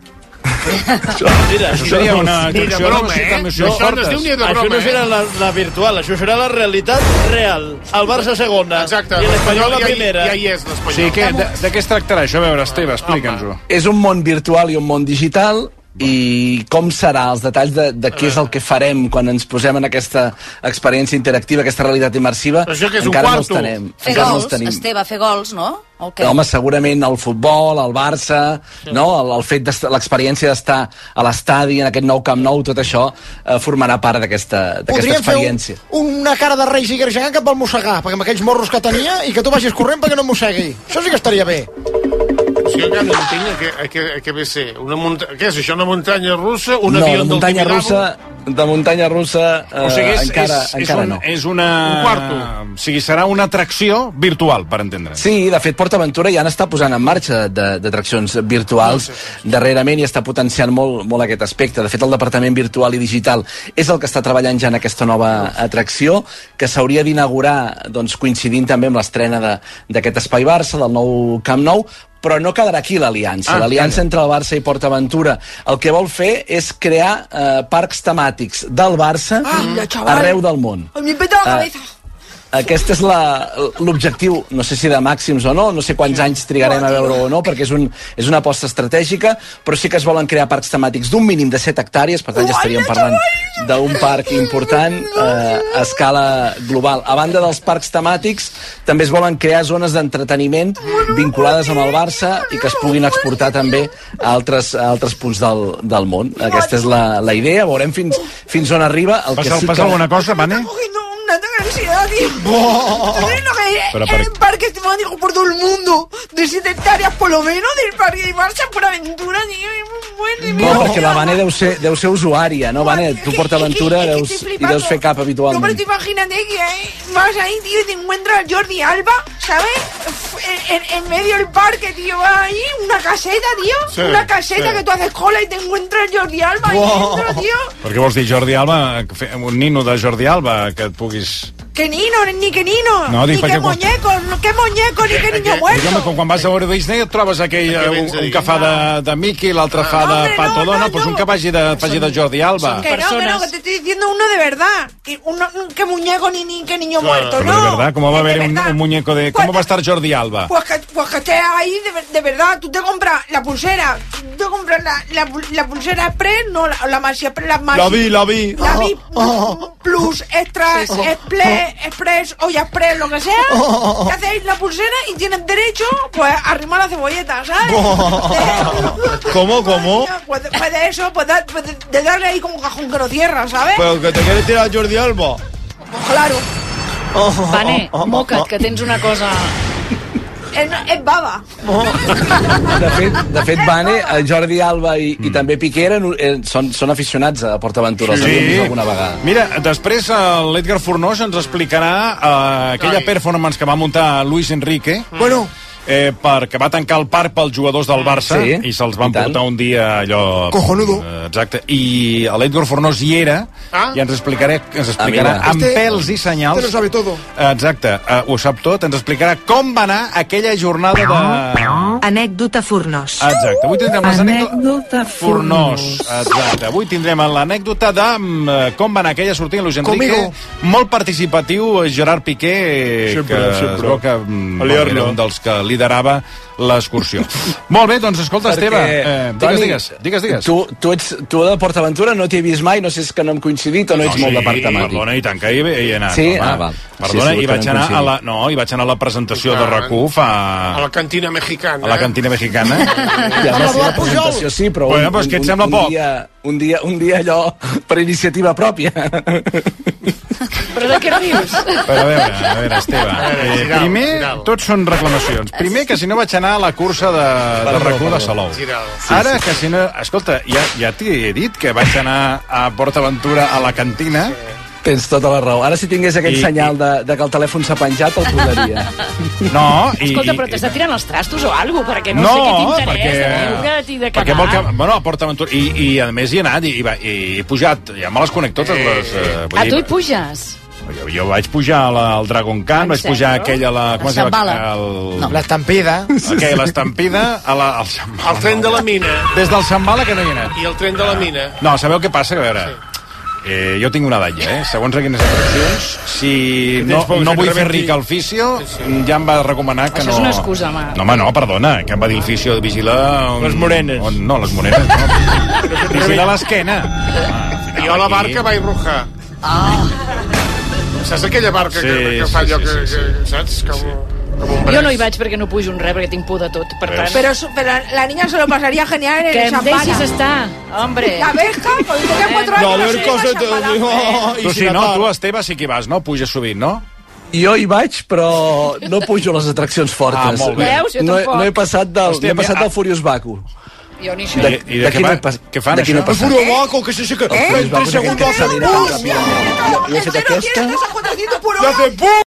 Speaker 3: Això seria una atracció d'emocions fortes.
Speaker 2: Això no serà la virtual, això serà la realitat real. El Barça segona i l'Espanyol la primera.
Speaker 20: Ja hi és l'Espanyol.
Speaker 3: Sí, de què es tractarà això? A veure, Esteve, explica'ns-ho.
Speaker 11: És un món virtual i un món digital, i com serà, els detalls de què és el que farem quan ens posem en aquesta experiència interactiva, aquesta realitat immersiva, encara no els tenim.
Speaker 5: Fer gols, Esteve, fer gols, no?
Speaker 11: Okay. Home, segurament el futbol, el Barça, no? El fet l'experiència d'estar a l'estadi, en aquest nou Camp Nou, tot això formarà part d'aquesta experiència.
Speaker 2: Podríem fer una cara de Reis i gegant que et vol mossegar, perquè amb aquells morros que tenia, i que tu vagis corrent perquè no mossegui. Això sí que estaria bé.
Speaker 20: Jo encara no entenc què ve ser. Què és això, una muntanya russa? Un avió del Tibidabo?
Speaker 11: De muntanya russa
Speaker 3: o sigui,
Speaker 11: encara no.
Speaker 3: És un quarto. O sigui, serà una atracció virtual, per entendre.
Speaker 11: Sí, de fet, PortAventura ja n'està posant en marxa d'atraccions virtuals darrerament, i està potenciant molt aquest aspecte. De fet, el Departament Virtual i Digital és el que està treballant ja en aquesta nova atracció, que s'hauria d'inaugurar coincidint també amb l'estrena d'aquest Espai Barça, del nou Camp Nou, però no quedarà aquí l'aliança. L'aliança entre el Barça i PortAventura el que vol fer és crear parcs temàtics del Barça arreu del món.
Speaker 1: A mi me peta la cabeza.
Speaker 11: Aquest és l'objectiu, no sé si de màxims o no sé quants anys trigarem a veure o no, perquè és una aposta estratègica, però sí que es volen crear parcs temàtics d'un mínim de 7 hectàrees, per tant ja estaríem parlant d'un parc important a escala global. A banda dels parcs temàtics, també es volen crear zones d'entreteniment vinculades amb el Barça i que es puguin exportar també a altres punts del món. Aquesta és la idea, veurem fins on arriba.
Speaker 3: ¿Pasa alguna cosa, Vane?
Speaker 1: Una ansiedad, tío. El parque temático por todo el mundo, de 7 hectáreas por lo menos, del parque de Barça por aventura, tío.
Speaker 11: No, perquè la Vane deu ser usuària, no, Vane? Tu PortAventura i deus fer cap habitualment.
Speaker 1: No, pero imagínate que vas ahí, tío, y te encuentras a Jordi Alba, ¿sabes? En medio del parque, tío, va ahí, una caseta, tío. Sí, una caseta que tú haces cola y te encuentras Jordi Alba ahí dentro, tío.
Speaker 3: Per què vols dir Jordi Alba? Un nino de Jordi Alba que et puguis...
Speaker 1: Que nino, ni que nino, no, ni que muñeco, ni que niño muerto.
Speaker 3: Quan vas a Euro Disney et trobes aquell, un que fa de Mickey, l'altre fa de Pato Donald, pues un que faci de Jordi Alba.
Speaker 1: Que no, que te estoy diciendo uno de verdad. Que muñeco ni que niño muerto,
Speaker 3: no. De verdad, ¿cómo va a haber un muñeco de... ¿Cómo va a estar Jordi Alba?
Speaker 1: Pues que esté ahí de verdad. Tú te compras la pulsera, tú te compras la pulsera Express, no, la Maxi Express,
Speaker 2: la vi.
Speaker 1: La vi Plus, Extra, Express o ya Express, lo que sea. Te hacéis la pulsera y tienes derecho pues a arrimar la cebolleta, ¿sabes?
Speaker 2: ¿Cómo?
Speaker 1: Pues de eso, de darle ahí como un cajón que no cierra, ¿sabes?
Speaker 2: Pero que te quiere tirar Jordi Alba.
Speaker 1: Pues claro.
Speaker 4: Vane, moca't, que tens una cosa...
Speaker 1: És baba.
Speaker 11: De fet, Vane, Jordi Alba i també Piqué són aficionats a PortAventura. Els hem vist alguna vegada.
Speaker 3: Mira, després l'Edgar Fornós ens explicarà aquella performance que va muntar Luis Enrique.
Speaker 2: Bueno,
Speaker 3: perquè va tancar el parc pels jugadors del Barça i se'ls van portar un dia allò...
Speaker 2: Cojonudo.
Speaker 3: Exacte. I l'Edgar Fornós hi era i ens explicarà amb pèls i senyals...
Speaker 2: Lo sabe todo.
Speaker 3: Exacte. Ho sap tot. Ens explicarà com va anar aquella jornada de...
Speaker 15: Anècdota Fornós.
Speaker 3: Exacte. Avui tindrem les anècdotes Fornós. Exacte. Avui tindrem l'anècdota de com va anar aquella sortida Luis Enrique. Molt participatiu Gerard Piqué, que es veu que era un dels que liderava l'excursió. Molt bé, doncs escolta, Esteve, digues.
Speaker 11: Tu de PortAventura no t'hi he vist mai, no sé si és que no hem coincidit o no ets molt de parc temàtic.
Speaker 3: Perdona, i tant, que hi he anat.
Speaker 11: Sí? Val.
Speaker 3: Perdona, i vaig anar a la presentació de RAC1 fa...
Speaker 20: A la cantina mexicana.
Speaker 3: A la cantina mexicana.
Speaker 11: Ja va ser la presentació, sí, però
Speaker 3: bueno, però és que et sembla poc.
Speaker 11: Un dia allò per iniciativa pròpia.
Speaker 4: Però de què rius?
Speaker 3: Però a veure, Esteve. Primer, tots són reclamacions. Primer, que si no vaig anar a la cursa de RAC1 de Salou. Ara, que si no... Escolta, ja t'he dit que vaig anar a PortAventura a la cantina.
Speaker 11: Tens tota la raó. Ara, si tingués aquell senyal de que el telèfon s'ha penjat, el posaria.
Speaker 3: No,
Speaker 4: escolta, però t'està tirant els trastos o alguna cosa? Perquè no sé què t'interessa de Eugat i de Canal.
Speaker 3: Bueno, a PortAventura... I a més hi he anat i he pujat. Ja me les conec totes les...
Speaker 4: Tu hi puges?
Speaker 3: Jo vaig pujar al Dragon Khan, vaig pujar aquella...
Speaker 2: L'Estampida.
Speaker 3: L'Estampida al Shambhala.
Speaker 20: El tren de la mina.
Speaker 3: Des del Shambhala que no hi he anat.
Speaker 20: I el tren de la mina.
Speaker 3: No, sabeu què passa? A veure... jo tinc una dalla, segons a quines atraccions, si no vull fer ric al fisio, ja em va recomanar que no...
Speaker 4: Això és una excusa, home.
Speaker 3: No, home, no, perdona, que em va dir el fisio de vigilar...
Speaker 2: Les morenes.
Speaker 3: No, les morenes, no. Vigilar l'esquena.
Speaker 20: Jo a la barca vaig rujar. Saps aquella barca que fa allò que saps?
Speaker 4: Jo no hi vaig perquè no pujo un res, perquè tinc por de tot, per tant...
Speaker 1: Pero la niña se lo pasaría genial en el Shambhala.
Speaker 4: Que em deixis estar, hombre.
Speaker 1: La Berca, pues tenía 4 años, no se iba al Shambhala.
Speaker 3: Tu sí, no? Tu, Esteve, sí que hi vas, no? Puges sovint, no?
Speaker 11: Jo hi vaig, però no pujo les atraccions fortes.
Speaker 3: Molt bé.
Speaker 4: Veus? Jo tampoc.
Speaker 11: No he passat del Furious Baku.
Speaker 4: Jo ni això.
Speaker 3: I de què fan, això?
Speaker 2: El Furious Baku, que se que... En 3 segundos hace pum!
Speaker 11: I he fet aquesta...
Speaker 2: I hace pum!